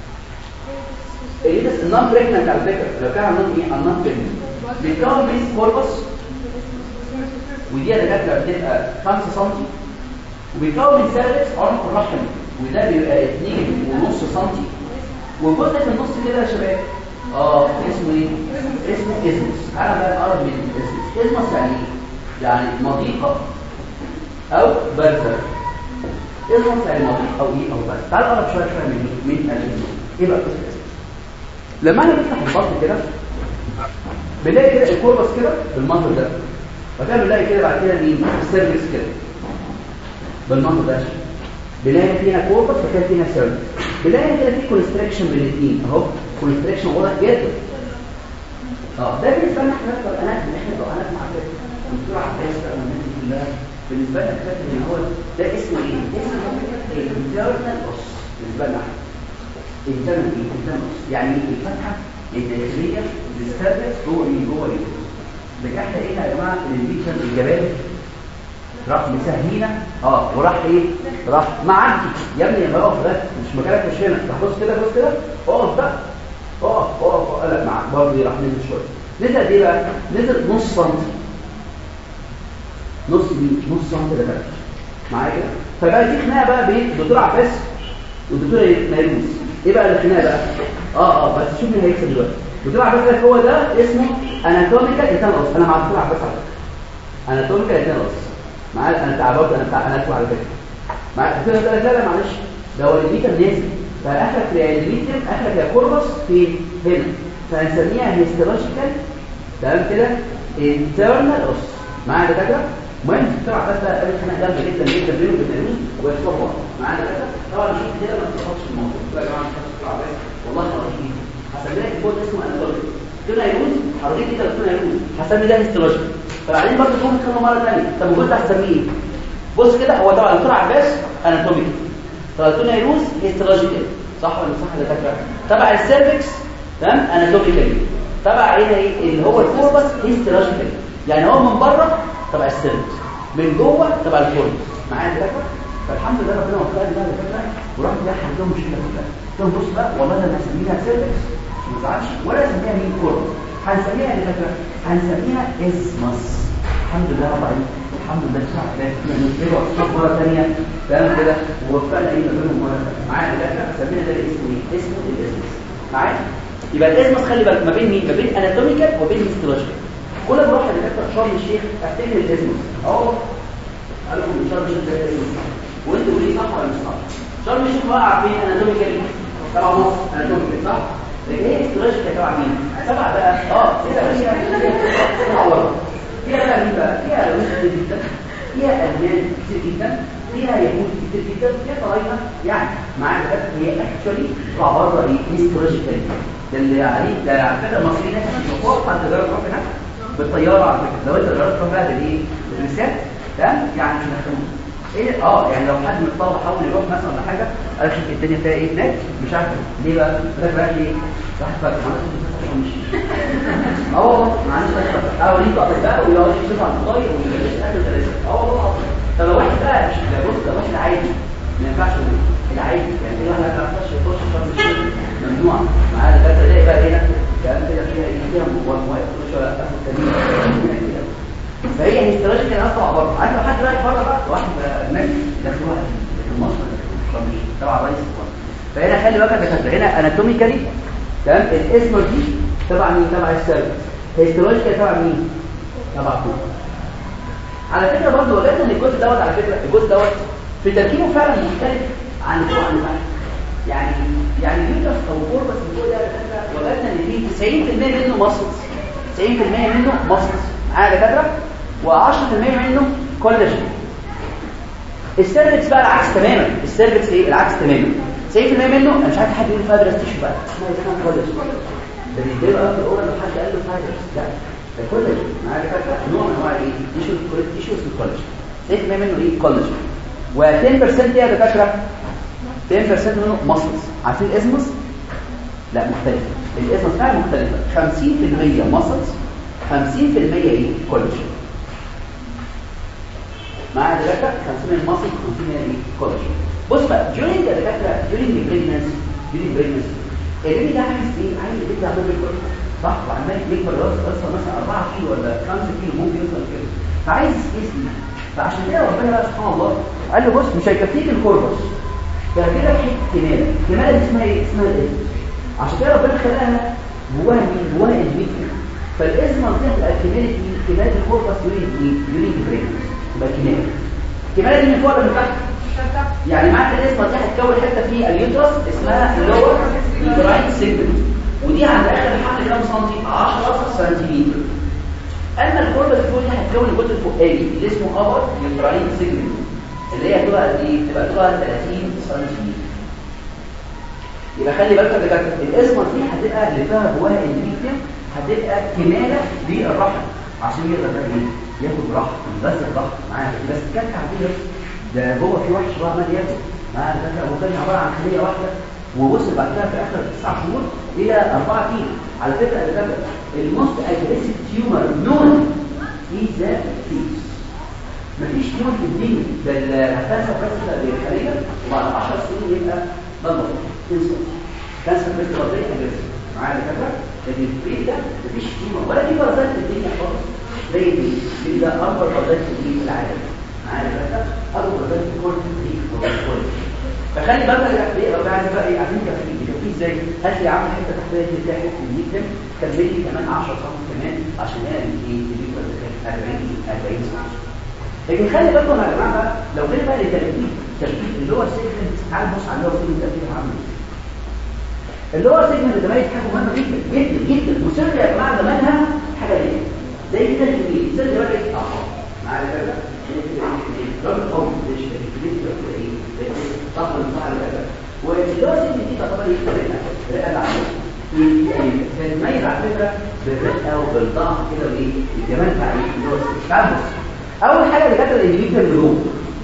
الليتر النون بريجننت على فكره لو كان عندهم ايه النون بريجننت بيتكون من كوربس ودي دكاتره بتبقى خمسة سم وبيتكون من سيرفكس عنق الرحم وده بيبقى اتنين ونص سم والجزء في النص كده يا شباب اه اسمه ايه؟ اسمه ازمس. انا بقى اقرب من الازمس. ازمس يعني ايه؟ يعني مضيقه او برزه. ازمس يعني مضيق او ايه او برزه. تعال اقرب شويه شويه من من الازمس. ايه بقى الازمس؟ لما احنا بنفتح البطن كده بنلاقي كده الكوربس كده بالمنظر ده وكده بنلاقي كده بعد كده مين؟ السيرفكس كده بالمنظر ده بنلاقي فيها كوربس وكده فيها سيرفكس. بنلاقي كده في كونستراكشن بين الاثنين اهو كونستراكشن واضح جدا. اه ده بالنسبه لنا احنا نقدر انا احنا لو انا مع الدكتور عباس بقى الناس دي كلها بالنسبه لنا فاكر ان هو ده اسمه ايه؟ اسمه الانترنال اوس بالنسبه لنا الانترنال ايه؟ الانترنال يعني الفتحه الداخليه للسيرفكس جوه ايه؟ جوه ايه؟ ده احنا ايه يا جماعه الانفيكشن الجبال راح مسهينا اه وراح ايه راح معدي يا ابني يا اقف ده مش مكانك مش هنا راح بص كده بص كده اقف بقى اقف اقف لا معاك برضه راح نزل شويه نزل قد ايه بقى نزل نص سنتي نص دي نص سنتي ده بقى معايا كده. فبقى دي خناقه بقى بين الدكتور عباس والدكتور نيروز. ايه بقى الخناقه بقى اه اه بس شوف مين هيكسب دلوقتي. الدكتور عباس قال هو ده اسمه اناتوميكال انترنال. انا مع الدكتور عباس على فكره اناتوميكال انترنال معايا. انا بتاع برضه انا بتاع اناتومي على فكره معايا. قلت له لا لا معلش ده هو الليتر نازل فاخرك في الليتر اخرك يا كوربس في هنا فهنسميها هيستولوجيكال تمام كده انترنال اوس معايا يا دكاتره. المهم الدكتور عباس ده قال خناقه جامده جدا جدا بينه وبين الناس ويتصور معايا يا دكاتره. طبعا شوف كده ما تتخطش الموضوع يا جماعه الدكتور عباس والله ما رهيب هسميها الكود اسمه اناتومي. قلت له هيروز هرضيك كده قلت له هيروز هسمي ده هيستولوجيكال. فبعدين برضه تقوم تكلموا مره ثانيه طب الجزء ده هسميه ايه؟ بص كده هو طبعا الدكتور عباس اناتوميكال طلعتوا نيروز هيستولوجيكال صح ولا صح يا دكاتره؟ تبع السيرفكس تمام اناتوميكال تبع هنا ايه اللي هو الكوربس هيستولوجيكال يعني هو من بره تبع السيرفكس من جوه تبع الكوربس معايا يا دكاتره. فالحمد لله ربنا وفقني بقى يا دكاتره وراح ده حلهم مشكله كلها. قلت لهم بص بقى والله انا هسميها سيرفكس ما تزعلش ولا اسميها مين كوربس هنسميها يا دكاتره هنسميها ازمس. الحمد لله رب العالمين الحمد لله صح ده نسيبه اصحاب مره ثانيه تمام كده ووفقنا ايه ما بينهم مره ثانيه معايا دكاتره سمينا ده اسمه ايه؟ اسمه الازمس معايا. يبقى الازمس خلي بالك ما بين مين؟ ما بين اناتوميكال وبين هيستولوجيكال. كل ما اروح لدكاتره شرم الشيخ افتكر الازمس اه قالوا لكم شرم الشيخ ده الازمس وانتوا قولوا لي صح ولا مش صح؟ شرم الشيخ واقع فين اناتوميكال تبع مصر اناتوميكال صح؟ لكن هي هيستولوجيكال تبع مين؟ تبع بقى اه كده بقى فيها بقى مين بقى؟ فيها روس كتير جدا فيها ألمان كتير جدا فيها يهود كتير جدا فيها طريقة يعني معايا بجد هي اكشولي تطلع بره ايه هيستولوجيكال ده اللي عليه ده على فكره المصريين هنا بيوقفوا حد تقدر تروح هناك بالطياره على فكره لو انت قدرت تروح بقى بالايه؟ بالرسالة تمام يعني مش هنخدمه ايه اه يعني لو حد متطوع حاول يروح مثلا ولا حاجه قال شوف الدنيا فيها ايه هناك مش عارف ليه بقى ده بقى ليه؟ راح بقى اه والله ما عنديش مشكله اه وليه بقى بقى ويقعد يشوف على الطريق ويجلس اكل ثلاثه اه والله. طب لو واحد بقى مش بص ده واحد عادي ما ينفعش العادي يعني في واحد ما ينفعش يخش شرم الشيخ ممنوع معاه ده تلاقي بقى هنا كلام كده فيها ايه فيها مواد مش اخد تمرين فهي هيستولوجيكال اصلا بره. عارف لو حد رايح بره بقى واحد اجنبي داخل واحد في مصر شرم الشيخ تبع رئيس الوزراء فهنا خلي بالك ده هنا اناتوميكالي تمام الاسم دي تبع مين؟ تبع السيرفكس. هيستولوجيكال تبع مين؟ تبع كوب. على فكره برضه وجدنا ان الجزء دوت على فكره الجزء دوت في تركيبه فعلا مختلف عن الجزء عن الباقي. يعني يعني اليوترس او الكوربس اللي جوه ده وجدنا ان فيه تسعين في المية منه ماسلز تسعين في المية منه ماسلز معايا يا دكاتره وعشرة في المية منه كولاجين. السيرفكس بقى العكس تماما. السيرفكس ايه العكس تماما تسعين في المية منه انا مش عارف حد يقول فايبرس تيشو بقى اسمها اسمها كولاجين ده بيديله بقى في الاورال لو حد قال له فايبرس لا ده كولاجين معايا فاكره نوع من انواع ايه تيشو تيشو اسمه كولاجين تسعين في المية منه ايه كولاجين و10% يا دكاتره عشرة بالمية منه ماسلز. عارفين الازمس لا مختلفه الازمس فعلا مختلفه خمسين في المية ماسلز خمسين في المية ايه كولاجين مع دكاتره خمسين بالمية مصل خمسين بالمية ايه كولاجين. بص بقى during the دكاتره during the pregnancy during pregnancy البيبي ده عايز ايه؟ عايز يبدا يعمل بيكبر صح وعمال يكبر يوصل مثلا أربعة كيلو ولا خمسة كيلو ممكن يوصل كده فعايز يسمع. فعشان كده ربنا بقى سبحان الله قال له بص مش هيكفيك الكوربس فهجيب لك حته كماله كماله دي اسمها ايه؟ اسمها الاذن. عشان كده ربنا خلقها جواها مين؟ جواها البيكر. فالاذن دي هتبقى كماله كماله الكوربس يورين ايه؟ يورين برين تبقى كماله. الكماله دي من فوق ولا من تحت؟ يعني معاك الاسم دي هتكون حته في اليوترس اسمها اللور يوتراين سيجمنت ودي عند اخر الحمل كام سنتي؟ عشرة سنتيمتر. اما الكوربس فوق دي هتكون الجزء الفوقاني اللي اسمه ابر يوتراين سيجمنت اللي هي تبقى قد ايه؟ تبقى تبقى ثلاثين سنتيمتر. يبقى خلي بالك يا دكاتره الاسم دي هتبقى اللي فيها جواها اندوميتريوم هتبقى كماله للرحم عشان يقدر بقى ايه؟ ياخد راحه بس الراحه معاها بس كانت عاديه ده جوه في وحش بقى عمال ياكل معاها دكاتره هو كان عباره عن خليه واحده ووصل بعد كده في اخر تسع شهور الى أربعة كيلو. على فكره يا دكاتره الموست اجريسيف تيومر نون از ذا فيس. مفيش تيومر في الدنيا ده الكانسر بس الخليه وبعد عشر سنين يبقى ضغط انسى كانسر بس الخليه اجريسيف معايا يا دكاتره. لكن البيت ده مفيش تيومر ولا في بارازيت في الدنيا خالص زي دي ده اكبر بارازيت في العالم معايا يا دكاتره اكبر بارازيت في كل الدنيا. فخلي بالك يا اخي لو عايز بقى ايه عايزين تفكير تفكير ازاي هات لي عامل حته تحتيه دي بتاعت الميكرم كمل لي كمان عشرة سم كمان عشان انا ايه اللي يبقى أربعين أربعين سم. لكن خلي بالكم يا جماعه بقى لو جينا بقى للتركيب تركيب اللي هو السيجمنت تعال بص على اللي هو السيجمنت التركيب عامل اللي هو السيجمنت ده مالك حاجه مهمه جدا جدا جدا وسر يا جماعه زمانها حاجه ايه زي كده الايه سر ده بقى ايه اه معايا كده راجل قوي مش كده ايه طبعا الفعل ده والدراسه دي تعتبر ايه رئه العمليه تتميز على فكره بالرئه وبالضعف كده وايه الجمال بتاع الدراسه. اول حاجه اللي كانت الاندوميتريوم اللي جوه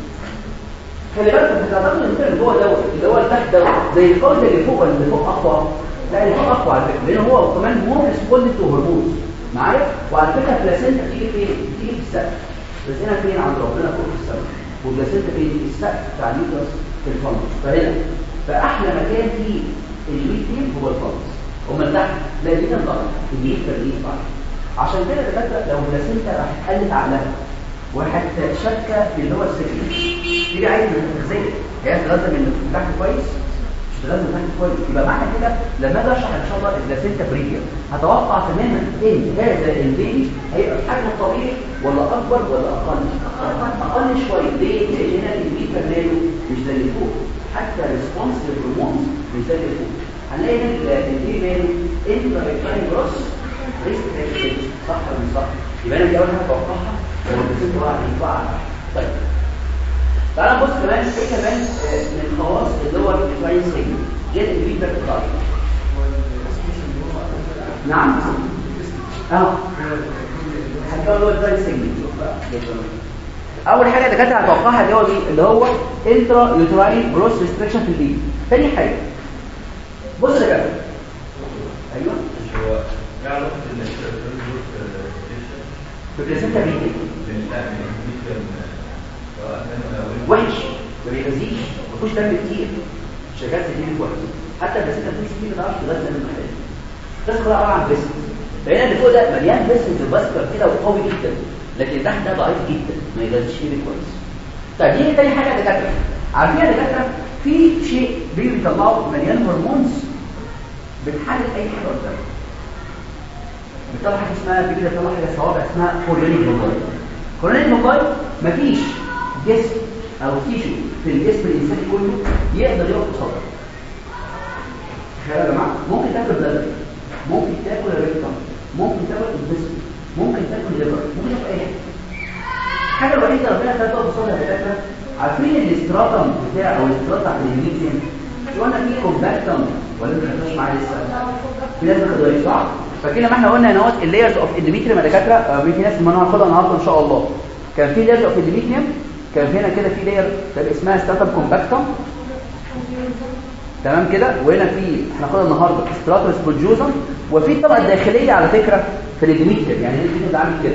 خلي بالك انت هتعرف ان اللي جوه دوت اللي هو تحت دوت زي القوس اللي فوق ولا اللي فوق اقوى لا اللي فوق اقوى على فكره لان هو كمان مور ريسبوندنت تو هرمونز معايا. وعلى فكره البلاسينتا بتيجي فين؟ بتيجي في السقف. البلاسينتا فين عند ربنا فوق في السقف والبلاسينتا فين؟ في السقف بتاع اليوترس في الفندق. فهنا فاحلى مكان فيه الميتين هو الفندق ومن تحت لا دي كان ضغط الجيل ترليف بعض. عشان كده دكاتره لو البلاسينتا راح قلت عقلها وحتى شكه في اللي هو السكن تيجي عايز تغذيه هي لازم من تحت كويس مش لازم تحت كويس. يبقى معنى كده لما اجي اشرح ان شاء الله البلاسينتا بريكيا هتوقع تماما ان هذا البيبي هيبقى بحجم طبيعي ولا اكبر ولا اقل اقل شويه. ليه؟ لان هنا البيبي ماله مش زي اللي فوق حتى ريسبونس للهرمون مش زي اللي فوق. هنلاقي هنا البيبي ماله انترايتراين جروس ريسك صح ولا مش صح؟ يبقى انا دي اول حاجه اتوقعها لو البلاسينتا بقى هيطلع. طيب تعالى نبص كمان في كمان من خواص اللي هو الانتراين سيجمنت جت الفيدباك بتاعته. نعم اه هنقول له الانتراين سيجمنت. اول حاجه دكاتره هتوقعها اللي هو ايه اللي هو انترا يوتراين جروس ريستريكشن في الليد. ثاني حاجه بص يا جماعه ايوه هو ايه علاقه الانترا بالبلاسينتا بيجي وحش ما بيغذيش ما فيهوش دم كتير شغال كتير كويس حتى البلاسينتا بتيجي كتير ما تعرفش تغذي من المحل بس كلها عباره عن بس فهنا اللي فوق ده مليان بس وباسكر كده وقوي جدا لكن تحت ده ضعيف جدا ما يغذيش فيه كويس. طيب دي تاني حاجه يا دكاتره عارفين يا دكاتره في شيء بيطلعوا مليان هرمونز بتحلل اي حاجه قدامك بتطلع حاجه اسمها بيجي بيطلع حاجه صوابع اسمها كوريونيك موبايل. كوريونيك موبايل مفيش جسم او تيشو في الجسم الانساني كله يقدر يقف قصاده. يا جماعه ممكن تاكل بلد ممكن تاكل ريكتم ممكن تاكل الجسم ممكن تاكل ليفر ممكن تاكل اي حاجه. الحاجه الوحيده اللي ربنا خلقها قصادها يا دكاتره عارفين الاستراتم بتاع او الاستراتم بتاع الانجليزي شو قلنا فيه كومباكتم ولا انت ما خدتوش معايا لسه؟ في ناس ما خدوهاش صح؟ فكده ما احنا قلنا ان هو اللايرز اوف اندوميتريوم يا دكاتره في ناس ما هناخدها النهارده ان شاء الله. كان في لايرز اوف اندوميتريوم كان هنا كده في لاير اسمها ستراتم كومباكتم تمام كده. وهنا في احنا خدنا النهارده ستراتوس سبونجوزم، وفي الطبقه الداخليه على فكره في الاندوميتريوم، يعني الانتيجن ده عامل كده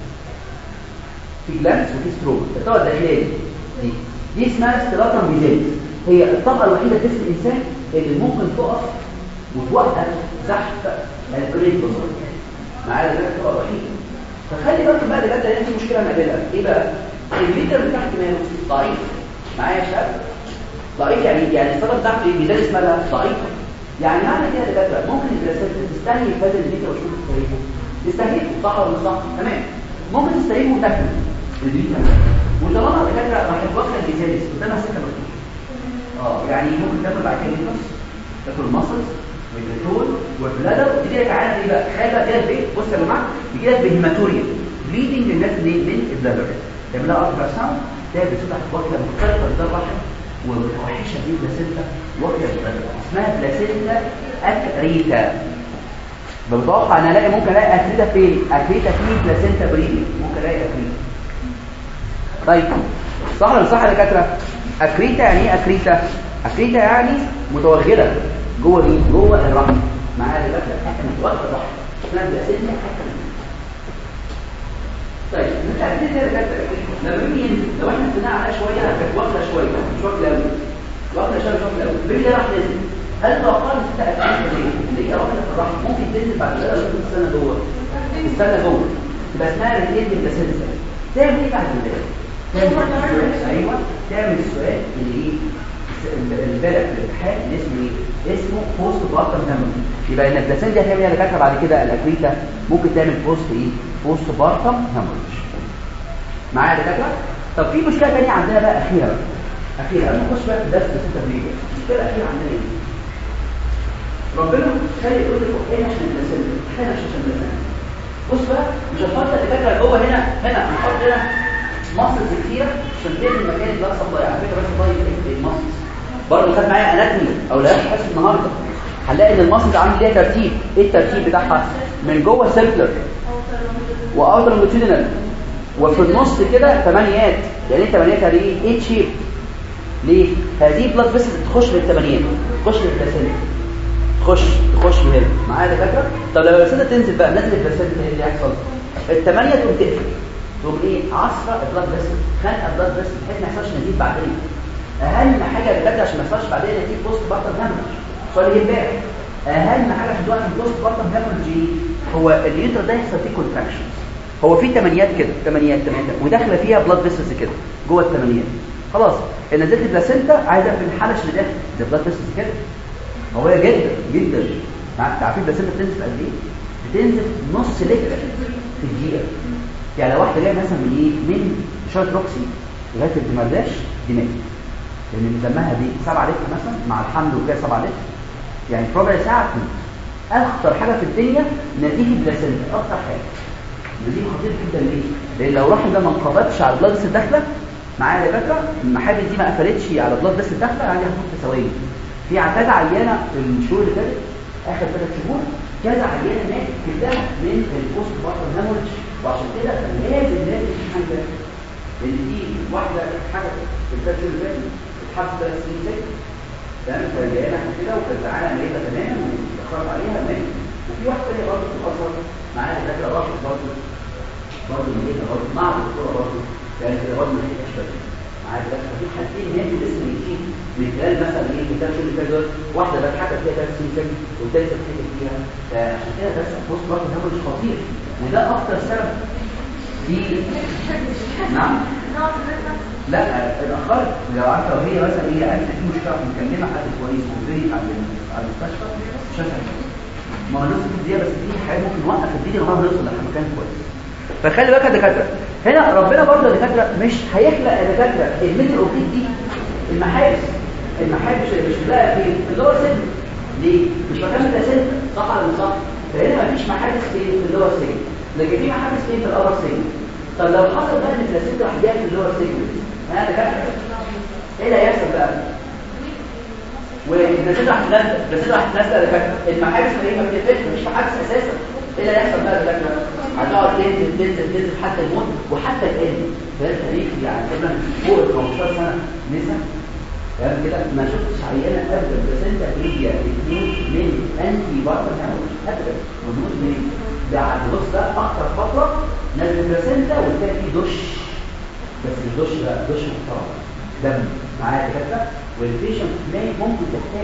في جلانس وفي ستروما. الطبقه الداخليه دي دي اسمها ستراتوم بيزاليس، هي الطبقه الوحيده في جسم الانسان اللي ممكن تقف وتوقف زحف الكريت بصر معايا، ده الطبقه الوحيده. فخلي بالك بقى بجد هي في مشكله نقابلها ايه بقى؟ الميتر اللي تحت ماله ضعيف معايا يا شباب، ضعيف يعني يعني الصدر بتاعته ايه؟ بيزال اسمها ضعيفه. يعني معنى كده يا دكاتره ممكن الجلسات تستهلك هذا الميتر وتشوف تستهلكه تستهلكه صح ولا مش صح؟ تمام. ممكن تستهلكه وتاكله الميتر، وطالما الدكاتره راح توصل الجزالس قدامها سكه مفتوحه. اه يعني ممكن تاكل بعد كده نص، تاكل المصلز والبتول والبلادر، وتجي لك عادة ايه بقى؟ تخيل بقى كده البيت، بص يا جماعه بيجي لك بهيماتوريا بليدنج للناس اللي من البلادر، تعمل لها الترا ساوند تلاقي بتفتح واكله مختلفه ده الرحم ومتوحشه دي بلاسينتا واكله البلادر اسمها بلاسينتا اكريتا. بتوقع ان الاقي ممكن الاقي اكريتا فين؟ اكريتا في بلاسينتا بريدنج، ممكن الاقي اكريتا. طيب صح ولا صح يا دكاتره؟ اكريتا يعني ايه اكريتا؟ اكريتا يعني متوغله جوه مين؟ جوه الرحم معايا دلوقتي حته متوغله الرحم اسمها بلاسينتا اكريتا. طيب نتاكد كده دكاتره لما بيجي ينزل لو احنا استنى عليها شويه كانت واكله شويه مش واكله قوي، واكله شويه مش واكله قوي، بيجي راح نزل. هل توقعت ستة اكريتا ليه؟ اللي هي واكله في الرحم ممكن تنزل بعد كده السنه جوه السنه جوه تبقى اسمها ريتيتنج بلاسينتا. تعمل ايه بعد كده؟ تعمل ايوه تعمل السؤال اللي ايه البلد الامتحان اللي اسمه ايه؟ اسمه بوست بارتم هيموريج. يبقى ان البلاسينتا دي هتعمل ايه دكاتره بعد كده؟ الاكريتا ممكن تعمل بوست ايه؟ بوست بارتم هيموريج معايا يا دكاتره. طب في مشكله ثانيه عندنا بقى اخيره بقى اخيره نخش بقى في درس البلاسينتا بريد. المشكله الاخيره عندنا ايه؟ ربنا خلي يقول لك ايه عشان البلاسينتا احنا عشان البلاسينتا. بص بقى مش هنحط الدكاتره جوه هنا هنا هنحط هنا مصر كتير عشان تعمل مكان البلاك سبلاي. على فكره بس سبلاي المصر برضه خد معايا اناتومي او لا حاسس النهارده هنلاقي ان المصر عامل ليها ترتيب. ايه الترتيب بتاعها؟ من جوه سيركلر واوتر لونجيتودينال وفي النص كده ثمانيات. يعني ايه ثمانيات؟ يعني ايه؟ ايه شيب. ليه؟ هذه البلاد بس تخش بالثمانيات تخش بالبلاسينتا تخش تخش من هنا معايا دكاتره. طب لو البلاسينتا تنزل بقى نزل البلاسينتا ايه اللي هيحصل؟ الثمانيه تقوم تقفل تقوم ايه؟ عصره البلاد بس خانقه البلاد بس بحيث ما يحصلش نزيف بعدين. اهم حاجه بجد عشان ما يحصلش بعدين نتيجه بوست بارتم هيموريج. سؤال يجي امبارح اهم حاجه في دلوقتي البوست بارتم هيموريج هو اليوتر ده يحصل فيه كونتراكشنز. هو في ثمانيات كده ثمانيات ثمانيات وداخله فيها بلاد فيسلز كده جوه الثمانيات. خلاص نزلت البلاسينتا عايزه في الحلش اللي داخل ده بلاد فيسلز كده قويه جدا جدا. عارفين البلاسينتا بتنزل قد ايه؟ بتنزل نص لتر في الدقيقه. يعني لو واحده جايه مثلا من ايه؟ من شارت روكسي لغايه الدمرداش دي ماتت لان دمها دي سبعة لتر مثلا مع الحمل وكده سبعة لتر يعني في ربع ساعه تموت. اخطر حاجه في الدنيا نتيجه البلاسينتا اكتر حاجه. دي خطير جدا ليه؟ لان لو الرحم ده ما انقبضش على البلاد بس داخله معايا يا دكاتره المحابس دي ما قفلتش على البلاد بس داخله يعني هتموت في ثواني. في كذا عيانه في الشهور اللي فاتت اخر ثلاث شهور كذا عيانه ماتت كلها من البوست بارتم هيموريج. وعشان كده لازم لازم في حاجه لان دي واحده حاجه في الثلاث شهور اللي فاتت اتحبس ثلاث سنين سجن تمام. فجايه لها كده وكانت زعلانه ميته تماما واتاخرت عليها ماتت. وفي واحده ثانيه برضه في الازهر معايا دكاتره راشد برضه برضه ميته برضه مع الدكتوره برضه كانت كده برضه ميته شويه معايا دكاتره. في حالتين ماتوا لسه ميتين من خلال مثلا ايه في الثلاث شهور اللي فاتوا واحده بقى اتحبس فيها ثلاث سنين سجن والثالثه اتحبس فيها. فعشان كده بس البوست بارتم هيموريج خطير وده اكتر سبب دي. نعم لا الاخر لو عارفه لو هي مثلا هي قالت في مشكله مكلمه حد كويس وجري على على المستشفى شافها ما هو نفس دي بس في حاجات ممكن نوقف الفيديو لغايه ما نوصل لمكان كويس. فخلي بالك يا دكاتره هنا ربنا برضه يا دكاتره مش هيخلق يا دكاتره الميدل اوبتيك دي المحابس المحابس اللي مش بتلاقي في اللور سن ليه؟ مش مكان البلاسينتا صح ولا مش صح؟ فهنا مفيش محابس في اللور سن لكن في محابس فين في الابر سن. طب لو حصل بقى ان البلاسينتا راح جايه في اللور سن ها دكاتره ايه اللي هيحصل بقى؟ والبلاسينتا راح تنزل البلاسينتا راح تنزل يا دكاتره المحابس ما بتقفلش مش محابس اساسا. ايه اللي هيحصل بقى يا دكاتره؟ هتقعد تنزل تنزل تنزل حتى الموت وحتى الان ده تاريخ يعني تقريبا فوق ال خمستاشر سنه نسا تمام كده. ما شفتش عيانه ابدا بلاسنتا بريفيا اثنين من انتي فايروس ابدا موجود من بعد بص ده اكتر فتره نزل بلاسنتا وتلاقي فيه دش، بس الدش ده دش محترم دم معايا كده. والبيشنت تلاقي ممكن تحتاج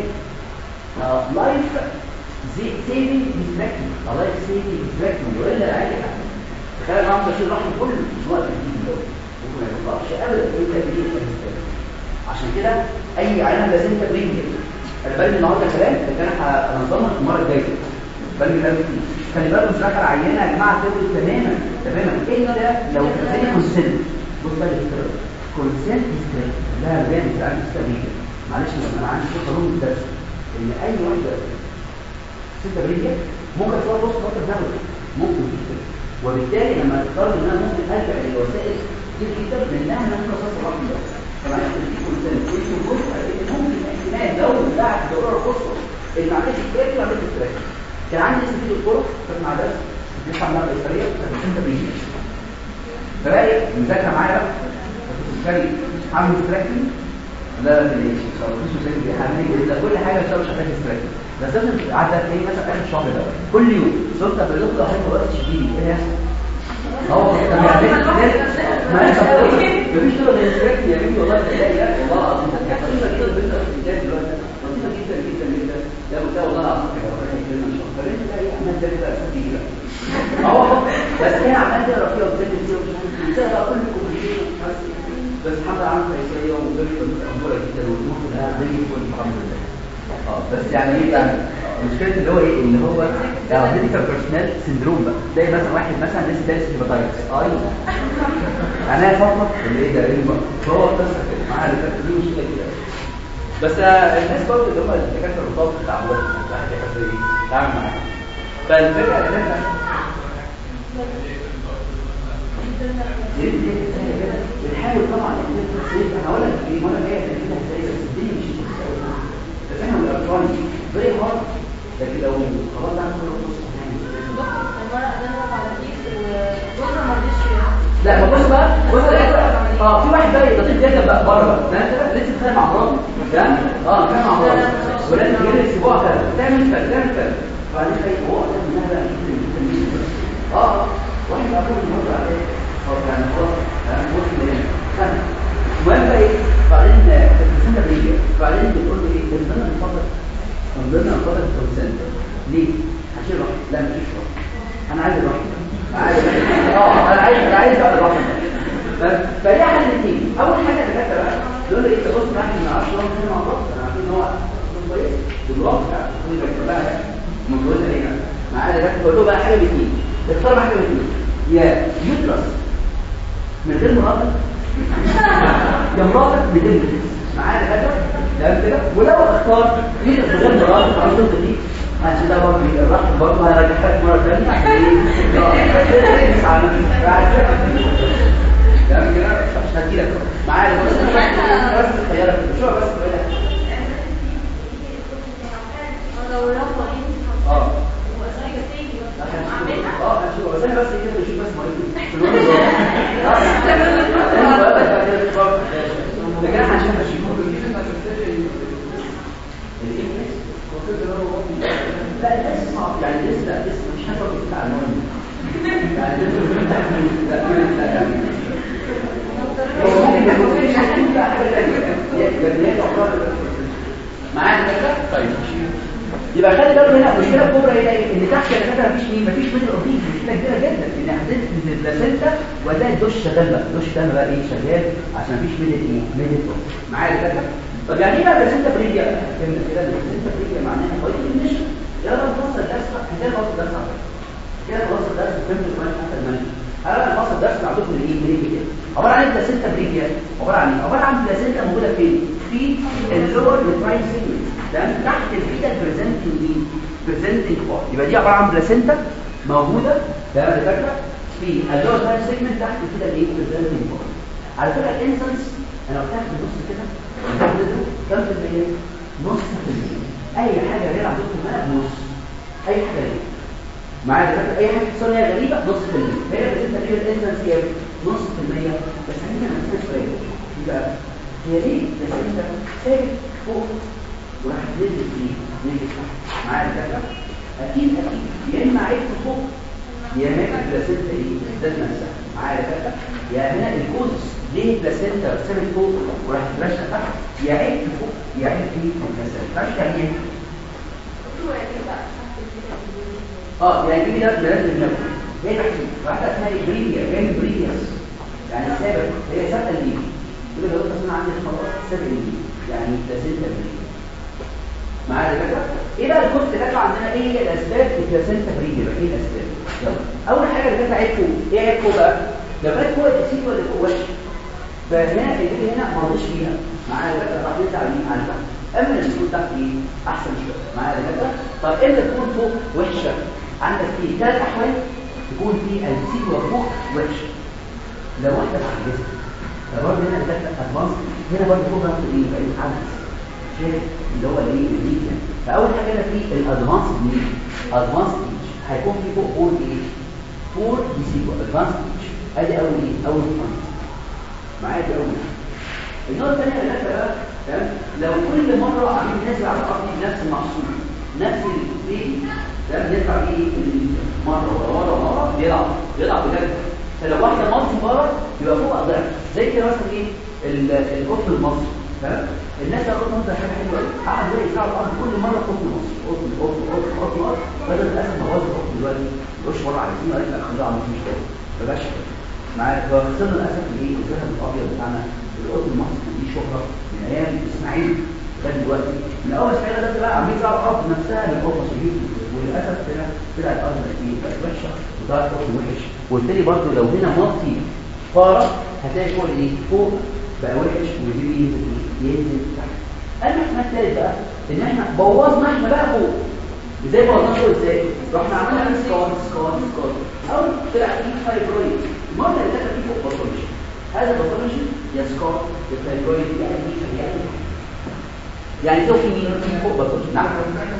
لايف سيفنج ديستراكشن لايف سيفنج ديستراكشن ولا عادي حاجه. تخيل انا عم بشيل رحم كله مش وقت الجديد ده ممكن ما يطلعش ابدا انت بتجيب. عشان كده اي عينه لازم تبريد. انا بالي النهارده كلام اللي انا هنظمها المره الجايه بالي كلام كتير. خلي بالكم مش راجع عينه يا جماعه تقول تماما تماما ايه ده لو كان كونسنت. بص بقى الاستراتيجي كونسنت هيستري لا جامد في عندي استراتيجي. معلش انا عندي في قانون الدرس ان اي واحده ستة بريديا ممكن تروح وسط فتره دهوه ممكن جدا. وبالتالي لما تقرر ان انا ممكن ارجع للوسائل كتير جدا منها ان انا اخصص الرقم ده. طبعا في كونسنت ممكن احتمال لو بعد دوره القصه اللي معلش ايه اللي عملت التراك كان عندي استفيد الطرق كانت مع درس مش عامله قيصريه كانت ستة بريديا. فبقى مذاكره معايا بقى عامل ستراكشن لا لا ليش خلاص مش مشاكل هعمل كل حاجه ان شاء الله شغال ستراكشن. بس لازم عدد ايه مثلا اخر الشهر ده كل يوم صرت بالدكتور هيبقى وقت شديد ايه يحصل هو طب يعني ما مفيش طرق للستراكشن يا بنتي والله تلاقي والله العظيم تقريبا كده البنت بتتجاهل دلوقتي بسيطه جدا جدا جدا ده بتاع والله العظيم كده فانت بقى ايه عمال ده كده اساسي كده اهو بس هي عمال تقرا فيها وتذاكر فيها وتشوف بقى كل الكومبليكيشن بس الحمد لله عملت قيصريه وغير الامور جدا والمخ ده زي الفل الحمد لله. اه بس يعني ايه يعني مشكله اللي هو ايه اللي هو ميديكال بيرسونال سيندروم بقى تلاقي مثلا واحد مثلا لسه دارس هيباتايتس ايوه انا فقط اللي ايه ده ايه بقى هو قصه كده معاها دي مشكله كده. بس الناس برضه اللي هم الدكاتره الرطاب بتاع الواحد الواحد يحب ايه يتعامل معاهم. فالفكره ان احنا بنحاول طبعا ان انا هقول لك ايه وانا جاي كده ازاي بس الدنيا مش مستويه بس احنا الالكتروني زي هارد لكن لو خلاص ده كله بص المره ده انا على كيس وجوزها ما رضيش لا ما بص بقى بص اه في واحد بقى لطيف جدا بقى بره بقى ده انت لسه بتتخانق مع مراته تمام اه بتتخانق مع مراته ولازم تجيب الاسبوع كده تعمل كده تعمل كده فبعدين خايف هو ده منها اه واحد بقى كل مره عليه خلاص يعني خلاص انا بص هنا المهم بقى ايه بعدين الكونسنت بيجي بعدين بتقول له ايه ضمن الفضل ضمن الفضل الكونسنت ليه هشيل رحم لا مفيش رحم انا عايز الرحم عايز اه انا عايز انا عايز بقى الرحم فهي حل الاثنين. اول حاجه الدكاتره بقى يقول لي انت بص معاك من عشرة سنين مع بعض انا عارفين ان هو كويس بالواقع كل بقى متجوزه هنا معايا دكاتره بقول له بقى حاجه باثنين اختار حاجه باثنين يا يوترس من غير مراتب يا مراتب بدون معايا دكاتره تمام كده. ولو اختار يوترس من غير مراتب خلاص انت دي عشان ده برضه الرحم برضه هيرجعك مره ثانيه عشان ايه تمام كده مش هديلك معايا بس بس خيالك شو بس كده لو رفض اه واسرع تاني اه هنشوف بس انا بس كده نشوف بس مريض ده كده هنشوف لا لسه صعب يعني لسه لسه مش هتقدر تطلع المهم يعني لا لا يعني هو ممكن يكون في شيء لا حاجه ثانيه معايا كده طيب يبقى خلي بالك هنا المشكله الكبرى هي ايه ان تحت الكتله مفيش مين مفيش ميدل اورتيك مشكله كبيره جدا ان هتنزل البلاسنتا وده الدش شغال بقى الدش ده بقى ايه شغال عشان مفيش ميدل ايه ميدل معايا كده. طب يعني ايه بقى البلاسنتا بريديا كلمه كده البلاسنتا بريديا معناها قوي مش يلا نبص الدرس هتلاقي نبص الدرس كده نبص الدرس فهمت كمان حتى المنهج انا نبص الدرس عندكم الايه بريديا كده عباره عن البلاسنتا بريديا عباره عن عباره عن بلاسنتا موجوده فين في اللور للرايت سيجمنت تمام تحت الفيتا بريزنتنج دي بريزنتنج بارت يبقى دي عباره عن بلاسنتا موجوده تمام يا فكره في اللور رايت سيجمنت تحت الفيتا الايه بريزنتنج بارت. على فكره الانسنس انا قلت لك بص كده كم في المية نص في المية اي حاجه غير عندكم هنا نص اي حاجه غير معايا دلوقتي اي حاجه بتصير هي غريبه نص في المية هي بتبقى تقريبا الانسنس كام نص في المية. بس هنا نفس الشويه يبقى هي ليه البلاسنتا ثابت فوق وراح نزل فيه نزل تحت معايا الدكتور؟ اكيد اكيد يا اما عيب فوق يا اما البلاسنتا ايه الذات نفسها معايا الدكتور؟ يا هنا الكوزس ليه البلاسنتا ثابت فوق وراح ترشح تحت يا عيب فوق يا عيب في البلاسنتا مش يعني ايه؟ اه يعني دي ده لازم نفهم هي تحديد واحده اسمها بريديا يعني بريدياس يعني ثابت هي ثابته ليه يبقى لو انت عندي خلاص ثابت ليه يعني بلاسنتا بريديا معايا كده ايه بقى الكورس اللي كانت عندنا ايه هي الاسباب البلاسنتا بريديا ايه الاسباب يلا اول حاجه اللي كانت عيبكم ايه عيبكم بقى لو كانت فوق الاسيد ولا فوق وش فهنا اللي هنا ما رضيش فيها معايا كده راح يطلع على البحر اما اللي تكون تحت ايه احسن شويه معايا كده طب امتى تكون فوق وحشه عندك في ثلاث احوال تكون في السيد وفوق وحش لو واحده عجزت فبرضه هنا ده ادفانس هنا برضه فوق بقى ايه بقى عجز شايف اللي هو الايه الميديا فاول حاجه هنا في الادفانس ميديا ادفانس هيكون في فوق فور ايه فور دي ادفانس ادي اول ايه اول بوينت معايا دي اول النقطه الثانيه اللي بقى تمام لو كل مره عاملين نازل على الارض نفس المحصول نفس الايه ده بنطلع ايه مره ورا ورا ورا بيلعب بيلعب بجد فلو واحده مالتي بره يبقى فوق ضعف زي كده مثلا ايه القطن المصري تمام الناس اللي قطن ده حاجه حلوه قاعد زي يطلع الارض كل مره قطن مصري قطن قطن قطن قطن قطن بدل الاسد ما هو القطن دلوقتي يخش مره على السيما يبقى خلاص مش مشكله ما بقاش معايا هو خسرنا للاسف الايه الذهب الابيض بتاعنا القطن المصري دي شهره من ايام اسماعيل لغايه دلوقتي من اول سنه ده بقى عم يطلع الارض نفسها للقطن الصغير وللاسف هنا طلع الارض دي بقت وحشه وطلع القطن وحش وبالتالي برضه لو هنا مالتي فاره هتلاقي فوق ايه فوق بقى وحش ويجي ينزل ينزل تحت الاحتمال الثالث بقى ان احنا بوظنا احنا بقى فوق ازاي بوظنا فوق ازاي رحنا عملنا سكار سكار سكار او طلع فيه فايبرويد المره اللي دخل فيه فوق باثولوجي هذا باثولوجي يا سكار يا فايبرويد يعني يعني يعني لو في مين في فوق باثولوجي نعم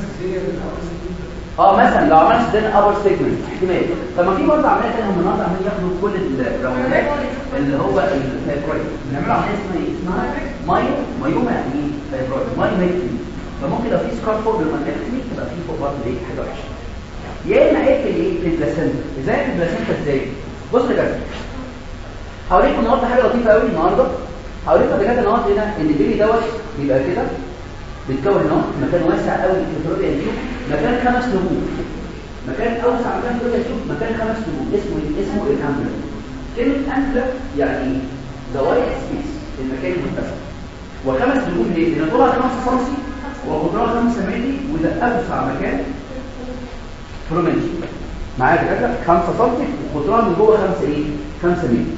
اه مثلا لو عملت سيزن ابر سيجمنت احتمال طب ما في برضه عمليه ثانيه هم النهارده عمالين ياخدوا كل الراوندات اللي هو الفايبرويد بنعملوا عمليه اسمها ايه اسمها مايو مايوما يعني ايه فايبرويد مايوميكتومي فممكن لو في سكار فوق بالمايوميكتومي تبقى في فوق برضه ايه حاجه وحشه يا اما ايه في الايه في البلاسنتا ازاي في البلاسنتا ازاي بص كده هوريكم النهارده حاجه لطيفه قوي النهارده هوريكم بجد النهارده هنا ان البيبي دوت بيبقى كده بيتكون هنا مكان واسع قوي في التروبيا دي مكان خمس نجوم مكان اوسع مكان في التروبيا دي مكان خمس نجوم اسمه اسمه الانفلا كلمه انفلا يعني ذا وايت سبيس المكان المتسع وخمس نجوم ليه لان طولها خمسة سم وقطرها خمسة مللي وده اوسع مكان برومنجي معايا كده خمسة سم وقطرها من جوه خمسة ايه خمسة مللي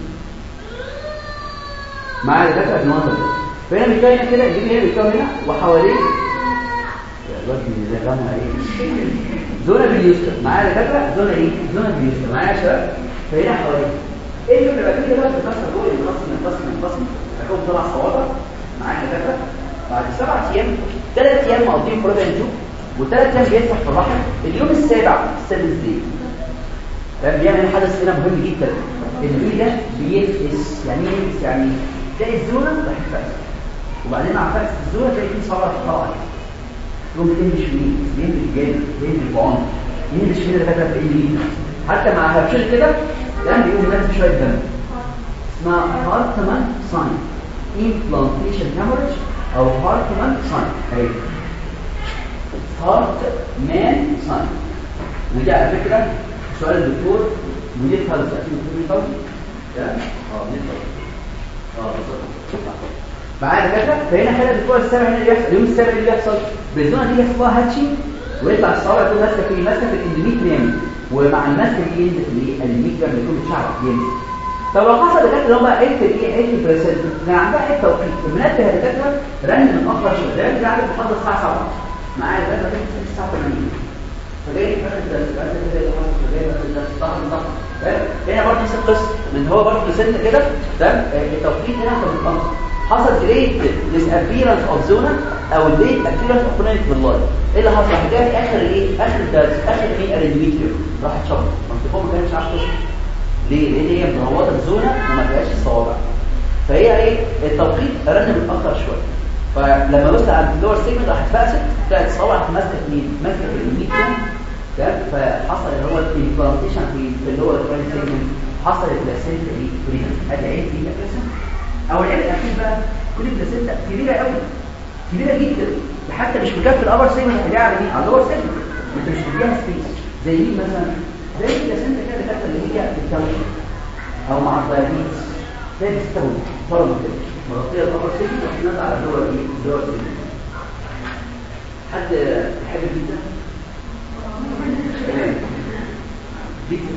معايا كده النهارده فهنا بيتكون كده الجيب هنا بيتكون هنا وحواليه الوجه اللي غنى ايه زونه باليوستر معايا كده زونه ايه زونه باليوستر معايا يا شباب فهنا حواليه ايه اللي بقى كده بقى بتكسر جوه القسم القسم القسم هكون طلع صوابع معايا كده بعد سبع ايام ثلاث ايام مقضيين بروبين جو وثلاث ايام بيفتح في الرحم اليوم السابع السادس دي ده بيعمل حدث هنا مهم جدا البيبي ده بيفقس يعني ايه يفقس يعني تلاقي الزونه راح تفقس وبعدين مع فقس الزونه تلاقي فيه صبغه طالعه يوم تنبش مين ينبش جامد ينبش بعمق ينبش كده لفتره في ايديه حتى مع هبشل كده ده بيقوم نازل شويه دم اسمها هارتمان ساين implantation hemorrhage او هارتمان ساين اهي هارتمان ساين ودي على فكره سؤال الدكتور مدير خالص اكيد الدكتور يطلع ده اه بيطلع اه بالظبط معايا كده فهنا خلال الاسبوع السابع هنا اللي بيحصل اليوم السابع اللي بيحصل بالزونه دي بيحصل لها هاتشي ويطلع الصوابع تكون ماسكه في ماسكه في الاندوميتريوم ومع الماسكه دي ينزل في الاندوميتريوم بيكون بتشعر ينزل طب لو حصل دكاتره اللي هم حته ايه حته بريسنت كان عندها حته توقيت المنبه يا دكاتره رن من اخر شغال بيعمل لحد الساعه سبعة معايا لغايه ما الساعه ثمانية فجاي في اخر الدرس بعد كده اللي حصل جاي في الدرس طبعا طبعا هنا برضه نفس القصه من هو برضه بريسنت كده ده التوقيت هنا كان متقطع حصل جريد ديسابيرنس اوف زونا او ليت ابيرنس اوف كونكت باللايف ايه اللي حصل حاجه في اخر الايه اخر الدرس اخر ايه الاندوميتريوم راح اتشفط منطقه ما كانش عارف تشفط ليه لان هي مغوطه الزونه وما فيهاش الصوابع فهي ايه التوقيت رن متاخر شويه. فلما بص على اللور سيجمنت راح تفقست طلعت تصور ماسكه مين ماسكه في الميديوم تمام. فحصل اللي هو الامبلانتيشن في اللور تراين سيجمنت، حصل البلاسينتا ايه بريدنج. ادي عين دي البلاسينتا او العين الاخير بقى كل البلاسينتا كبيره قوي كبيره جدا حتى مش مكفي الابر سيجمنت اللي على مين على اللور سيجمنت، انت مش مديها سبيس زي مين مثلا زي البلاسينتا كده الحته اللي هي التوجه او مع الدايابيتس زي بتستوي فرض كده مغطيه الابر سيجمنت وحنات على اللور ايه اللور سيجمنت. حد يحب البيتزا؟ بيتزا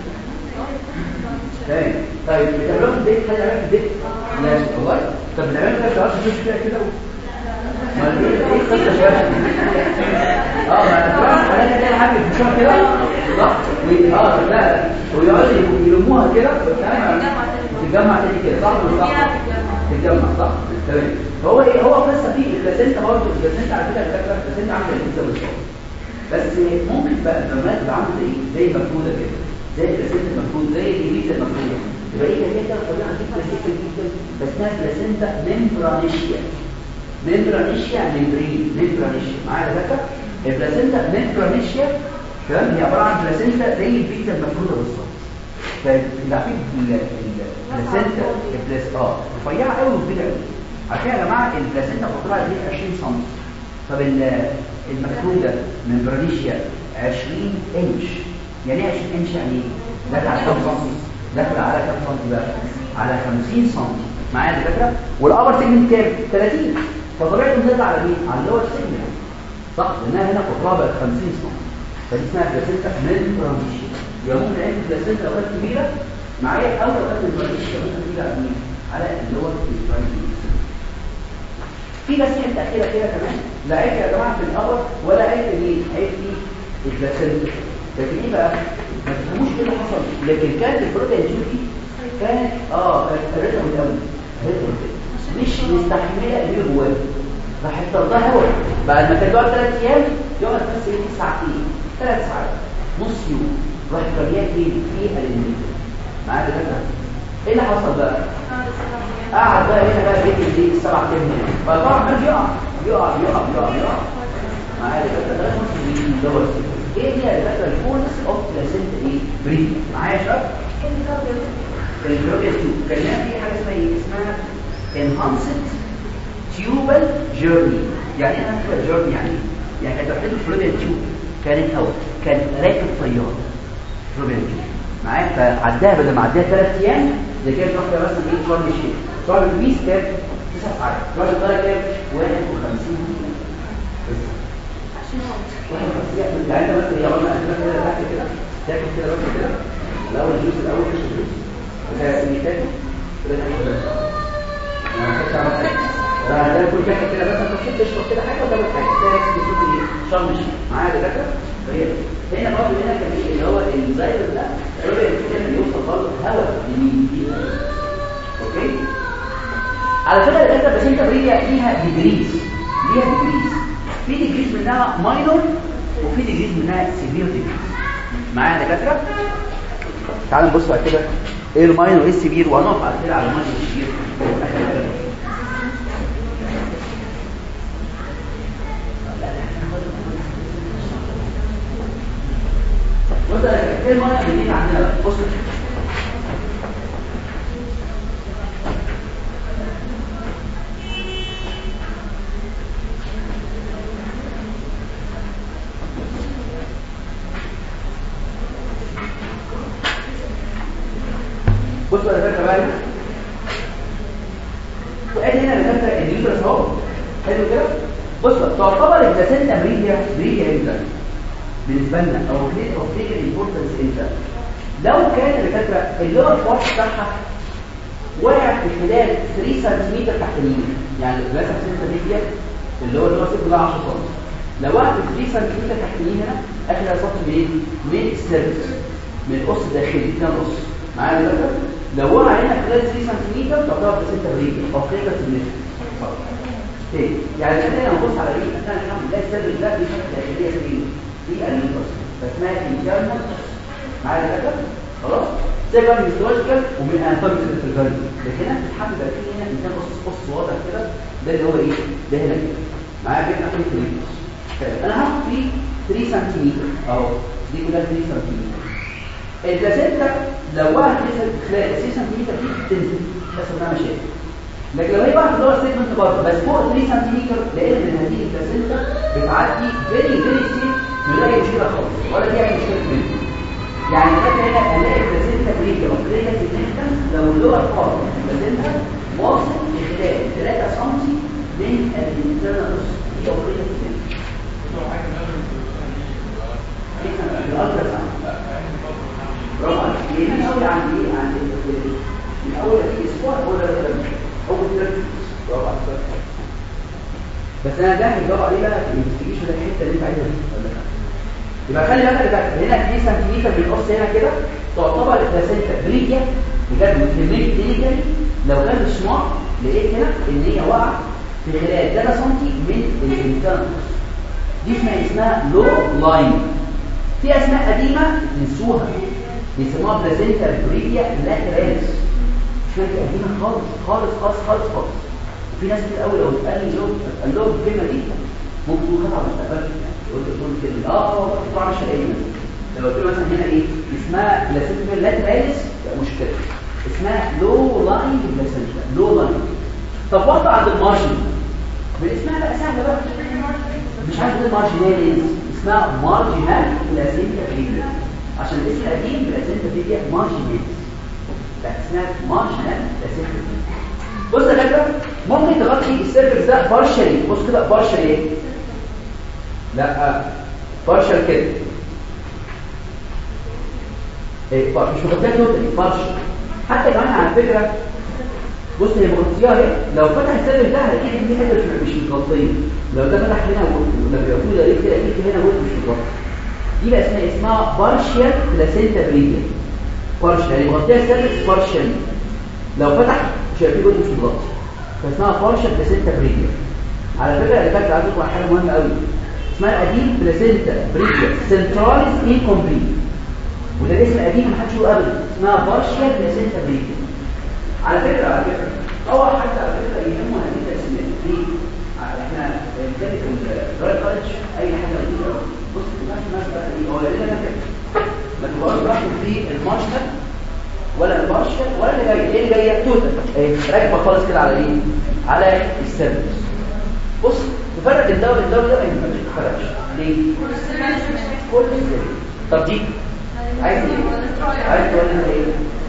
تمام. طيب بتعملوها في البيت؟ حد يعملها في البيت؟ ماشي والله. طب بنعملها كده تعرفوا تشوفوا كده كده ما ايه قصه شباب اه ما تروح حاجه كده حاجه بتشوفها كده صح اه لا ويقعدوا يلموها كده تتجمع تاني كده صح ولا صح تتجمع صح تمام. فهو ايه هو قصه فيه البلاسينتا برضه البلاسينتا على فكره الفكره البلاسينتا عامله البيتزا بالظبط بس ممكن بقى لما تبقى عامله ايه زي مفروده كده زي البلاسينتا المفروض زي البيتزا المفروده يبقى ايه هي كده طبيعه جدا جدا بس اسمها بلاسينتا ممبرانيشيا. ممبرانيشيا ممبرين ممبرانيشيا معايا يا دكتور. البلاسينتا ممبرانيشيا تمام هي عباره عن بلاسينتا زي البيتزا المفروده بالظبط. فيبقى في البلاسينتا البلاس اه رفيعه قوي وكبيره قوي عشان يا جماعه البلاسينتا قطرها دي عشرين سم. طب المفروده ممبرانيشيا عشرين انش. يعني ايه عشرين انش؟ يعني داخل على كام سم؟ داخل على كام سم بقى؟ على خمسين سم معايا يا دكتور. والابر سيجمنت كام؟ ثلاثين. فطبيعي بنطلع على مين؟ على اللور سيجمنت صح لانها هنا قطرها بقت خمسين سم. فدي اسمها بلاسينتا ممبرانيشيا. يبقى ممكن نلاقي البلاسينتا لو كانت كبيره معايا او لو كانت ممبرانيشيا ممكن تيجي على مين؟ على اللور سيجمنت. في بس حته اخيره كده كمان لا عيب يا جماعه في الابر ولا عيب في مين؟ عيب في البلاسينتا. لكن ايه بقى؟ ما تفهموش ايه اللي حصل لكن كانت البروتين دي كانت اه كانت ريتم قوي مش مستحمله اللي جواه راح يحصل لها هواء بعد ما كان يقعد ثلاث ايام يقعد بس ايه ساعتين ثلاث ساعات نص يوم راح يخليها فين في الانيميا معايا كده. ايه اللي حصل بقى؟ قعد بقى هنا بقى بيت الديك السبع ايام هنا فطبعا ما يقع يقع يقع يقع يقع معايا كده ده نص الدور. ايه هي الفكره الفونس اوف بلاسينتا ايه بريد معايا يا شباب؟ البروجرام كان في حاجه اسمها ايه اسمها enhanced tubal journey. يعني ايه enhanced journey؟ يعني يعني كانت وحده البروجرام تيوب كانت هواء كان راكب طياره بروجرام تيوب معايا فعداها بدل ما عداها ثلاث ايام زي كده تروح مثلا ايه شرم الشيخ شرم البيس كام تسع ساعات شرم الطياره كام واحد وخمسين دقيقه بس واحد وخمسين دقيقه. يعني انت مثلا يا رنا انت كده تاكل كده تاكل كده راسك كده الاول الجزء الاول مش الجزء ده الميتات ده انا كنت عملت ده ده كل حاجه كده مثلا تخش تشرب كده حاجه ولا حاجه تاكل تشوف ايه شرم الشيخ معايا ده فهي هنا برضه هنا كان اللي هو الزايد ده الراجل كان يوصل برضه هواء يمين اوكي. على فكره الداتا بس انت بريا فيها ديجريز ليها ديجريز في ديجريز منها ماينور وفي ديجريز منها سيفير ديجريز معايا دكاتره. تعالوا نبص على كده ايه الماينور وايه السيفير وهنقف على كده على الماينور والسيفير. بص ايه الماينور اللي عندنا بص بصوا يا دكاتره بقى ادي هنا يا دكاتره اليوترس اهو حلو كده. بصوا تعتبر البلاسينتا بريديا بريديا امتى بالنسبه لنا او كليت اوف تيكن امبورتنس امتى؟ لو كان يا دكاتره اللور بارت بتاعها واقع في خلال ثلاثة سنتيمتر تحت اليمين يعني البلاسينتا بريديا اللي هو اللي هو سيب عشرة سم لو وقع في ثلاثة سنتيمتر تحت اليمين هنا احنا سطح من من السيرفس من القص الداخلي كده القص معايا يا دكتور. لو وقع هنا خلال ثلاثة سنتيمتر تعتبر بلاسينتا بريديا او كليت سيجنيفيكانت ايه يعني احنا نبص على ايه احنا الحمد لله السيرفس ده دي شكل داخليه سليمه في اليوترس فاسمها انترنال معايا يا دكتور خلاص. سيجر هيستولوجيكال ومن اناتوميكال سيرفيرال. لكن هنا بتحدد بقى في هنا انسان قص قص واضح كده، ده اللي هو ايه؟ ده هنا كده معايا كده اخد التريبس. انا هاخد فيه ثلاثة سنتيمتر اهو، دي كلها ثلاثة سنتيمتر. البلاسينتا لو واحد نزل خلال ثلاثة سنتيمتر دي تنزل بس ما مشاكل. لكن لو هي واحد دور سيجمنت برضه بس فوق ثلاثة سنتيمتر، لان من هذه البلاسينتا بتعدي فيري فيري سيف من غير مشكله خالص ولا في اي مشكله منه. يعني فاكر هنا هنلاقي البلاسينتا بريكا وبريكا سيجنيفيكانس لو اللور بارت البلاسينتا واصل لخلال ثلاثة سنتي من الانترنال دي او بريكا سيجنيفيكانس. الالترا ساوند برافو عليك. من اول عن ايه؟ عن من اول في اسبوع ولا اول ثلاث برافو عليك. بس انا ده هيجاوب عليه بقى في الانفستيجيشن ده الحته اللي انت عايزها ولا لا. يبقى خلي بالك بقى هنا في سنتيمتر بالقص هنا كده تعتبر البلاسينتا بريكيا بجد متهمني كلينيكالي. لو كان الشمار لقيت هنا ان هي واقعه في خلال ثلاثة سنتي من الانترنال دي اسمها اسمها لو لاين. في اسماء قديمه نسوها بيسموها بلاسينتا بريكيا لاتراليس، مش فاكر قديمه خالص خالص خالص خالص خالص. في ناس كتير قوي لو اتقال لي لو قال لهم الكلمه دي ممكن تكون خطا مستقبلي، يعني قلت تقول كده اه طبعا مش هلاقي لو قلت له مثلا هنا ايه اسمها بلاسينتا لاتراليس لا مشكله، اسمها لو لاين بلاسينتا لو لاين. طب وقت عند المارجن بالاسمها بقى سهله بقى، مش عايز اقول مارجناليز، اسمها مارجنال بلاسينتا بريكيا عشان الاسم القديم بلاسينتا بريكيا مارجناليز، لا اسمها مارجنال بلاسينتا بريكيا. بص يا دكتور ممكن تغطي السيرفكس ده بارشلي، بص كده بارشلي ايه؟ لا بارشل كده ايه بارشل مش مغطيه توتالي بارشل. حتى كمان على فكره بص هي مغطياها ايه؟ لو فتح السيرفكس ده هتلاقي في حته مش متغطيه، لو ده فتح هنا ولما بيقول ده كده اكيد في هنا جزء مش متغطي. دي بقى اسمها اسمها بارشل بلاسينتا بريكيا بارشل، يعني مغطيه السيرفكس بارشل لو فتح مش هيبقى جزء مش متغطي، فاسمها بارشل بلاسينتا بريكيا. على فكره اللي فاتت عايز اقول حاجه مهمه قوي اسمها القديم بلاسينتا بريكيا سنتراليس انكومبليت، وده الاسم القديم ما حدش يقول ابدا، اسمها بارشل بلاسينتا بريكيا. على فكره على فكره اول حاجه على فكره يهمنا هذه الاسماء ليه؟ احنا بنتكلم في الرايت كولج اي حاجه جديده بص الناس الناس بقى ايه هو لنا كده ما تبقاش رايح في المارشال ولا البارشل ولا اللي جاي ايه اللي جايه توتال ايه راكبه خالص كده على ايه؟ على السيرفس. بص تفرق الدواء الدواء ده ما يتفرقش ليه؟ كل السيرفس. طب دي عايز ايه؟ عايز تقول لنا ايه؟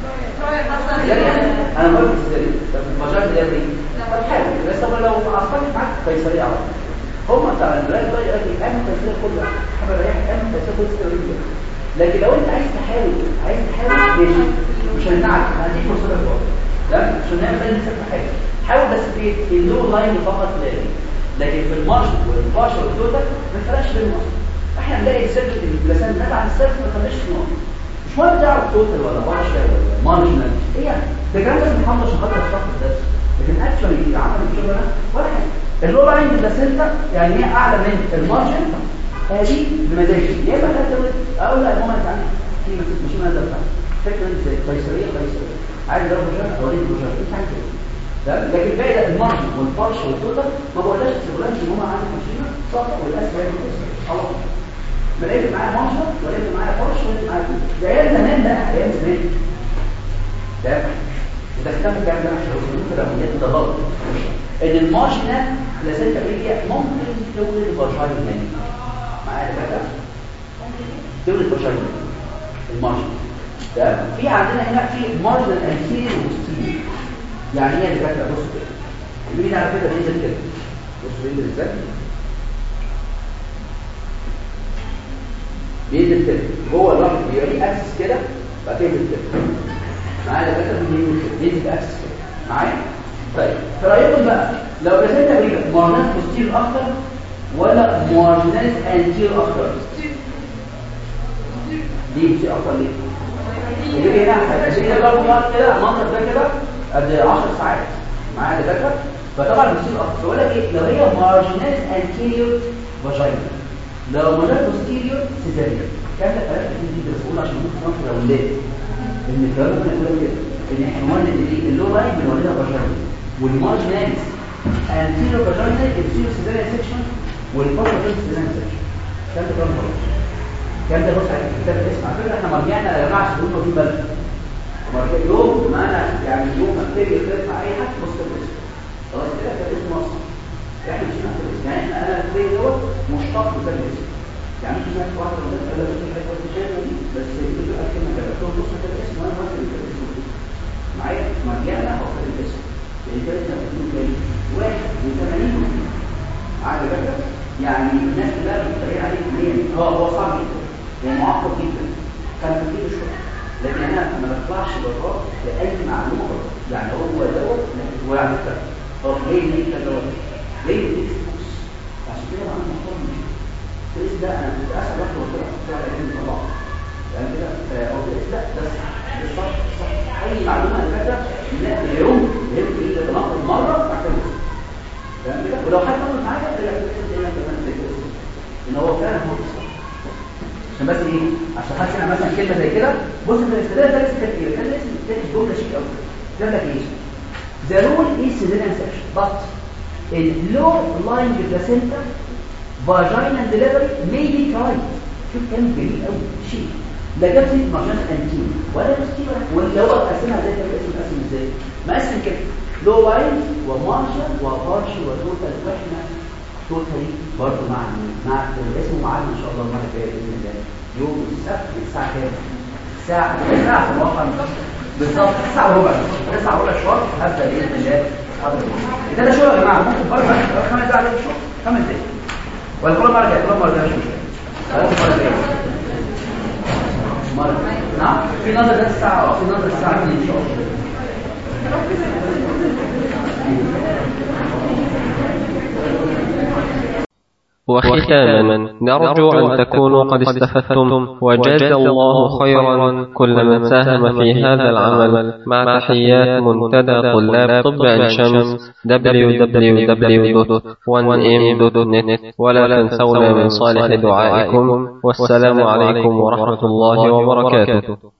انا ما قلت ازاي طب المجال ده ايه؟ طب حلو بس طب لو عصبت معاك قيصريه على هم بتاع البلاد بقى يقول لك اعمل تسلية كلها حاجه ريح اعمل تسلية كل استرويديه. لكن لو انت عايز تحاول عايز تحاول ماشي مش هنمنعك هديك فرصه لك تمام عشان نعمل زي نفسك حاجه حاول بس في اللو لاين فقط لا لكن في المارشل والباشر والتوتال ما فرقش بينهم. احنا بنلاقي السيرفس البلاسان نزل عن السيرفس ما خلاش نقط مش مهم تعرف توتال ولا باشر ولا مارجنال ايه يعني ده كلام لازم نحافظ عشان خاطر الشخص ده لكن اكشولي عمل الشغل ولا حاجه. اللو لاين بلاسنتا يعني هي اعلى من المارجن هذه بمزاجي يا اما هتقول اقول لا ماما انت عندك في مش ما ده فكره ازاي قيصريه قيصريه عايز اضرب بشر او اوريك بشر انت عايز ده لكن باقي ده المارجن والفرش والتوتال ما بقولهاش شغلانه ان هم عندك ماشينه صح والاسم هي خلاص ما لقيت معايا مارجن ولا لقيت معايا فرش ولا لقيت معايا ده ايام زمان ده ايام زمان ده ده كلام الكلام ده عشان لو كده ده غلط ان المارجنال بلاسنتا بريكيا ممكن تولد فاجاين يعني معايا كده تولد فاجاين المارجن ده في عندنا هنا في مارجنال انتيريور وبوستيريور يعني ايه كده بص كده المين على فكره بينزل كده بص بينزل ازاي بينزل كده جوه الرقم بيوري اكسس كده بعد كده ينزل كده معايا كده بينزل اكسس كده معايا. طيب فرأيكم بقى لو بلاسنتا بريكيا مارجنال بوستيريور اكتر ولا مارجنال انتيريور اكتر؟ دي بتصير اكتر ليه؟ اللي هنا عشان كده لو قلت كده المنطق ده كده قد عشر ساعات معايا دكاتره فطبعا بتصير اكتر. بقول لك ايه لو هي مارجنال انتيريور فاجينا لو مارجنال بوستيريور سيزاريان كام ده ثلاثة دي بس بقول عشان ممكن تنفر اولاد ان الكلام ده بيقول كده ان احنا قلنا ان دي اللو لاين بنوريها فاجينا والمارجنالز انتيرو فاجينا الانتيرو سيزاريان سيكشن والبوستيرو سيزاريان سيكشن كام ده كام خلاص كام ده بص على الكتاب الاسم على فكره احنا مرجعنا يا جماعه عشان نقول في بالك مرجع يوم ما انا يعني يوم ما ابتدي اختلف مع اي حد بص الاسم خلاص كده كده اسم مصر احنا مش هنعمل اسم يعني احنا انا البيت دوت مشتق من الاسم يعني مش هنعمل واحده من الناس قال لك في حاجه بتشابه دي بس بتقول لك كلمه كده تقول بص كده اسم وانا ماسك الاسم معايا مرجعنا هو الاسم الكلمه بتكون كام واحد وثمانين عارف كده يعني الناس كلها بتتريق عليه منين هو هو صعب جدا ومعقد جدا كان كتير شويه لكن انا ما بطلعش بره لاي معلومه بره يعني هو دوت هو على فكره طب ليه ليه كده دوت ليه ليه فلوس عشان كده انا محترم الفلوس ده انا كنت اسال واحد قلت له بتاع العلم طبعا يعني كده قلت لا بس بالظبط صح اي معلومه انا فاكره لا اليوم يمكن ايه تتناقض مره اعتمد تمام كده ولو حد عمل معايا قال لك كده كمان زي كده ان هو فعلا هو صح عشان بس ايه عشان حد سمع مثلا كلمه زي كده بص في الاستدلال ده لسه كان ايه كان لسه كان جمله شيك قوي قال لك ايه the rule is cesarean section but in low lying placenta vaginal delivery may be tried شوف كلام جميل قوي شيء لا جاب سيد مارجنال انتين ولا مستيبه ولا هو قسمها زي كده اسم قسم ازاي مقسم كده لو لاين ومارجن وبارشي وتوتال واحنا توتالي برضه مع مع اسمه معانا ان شاء الله المره الجايه باذن الله يوم السبت الساعه كام الساعه الساعه في الواقع بالظبط الساعه وربع تسعة وربع شهر هبدا باذن الله حاضر ده شغل يا جماعه ممكن برضه خمس دقايق على الشغل خمس دقايق ولا كل مره كل مره مش مشكله مرة نعم في نظر ده الساعة في نظر الساعة اثنين إن شاء الله وختاما نرجو أن تكونوا قد استفدتم وجزى الله خيرا كل من ساهم في هذا العمل مع تحيات منتدى طلاب طب عين شمس دبليو دبليو دبليو دوت وان ام دوت نت ولا تنسونا من صالح دعائكم والسلام عليكم ورحمة الله وبركاته.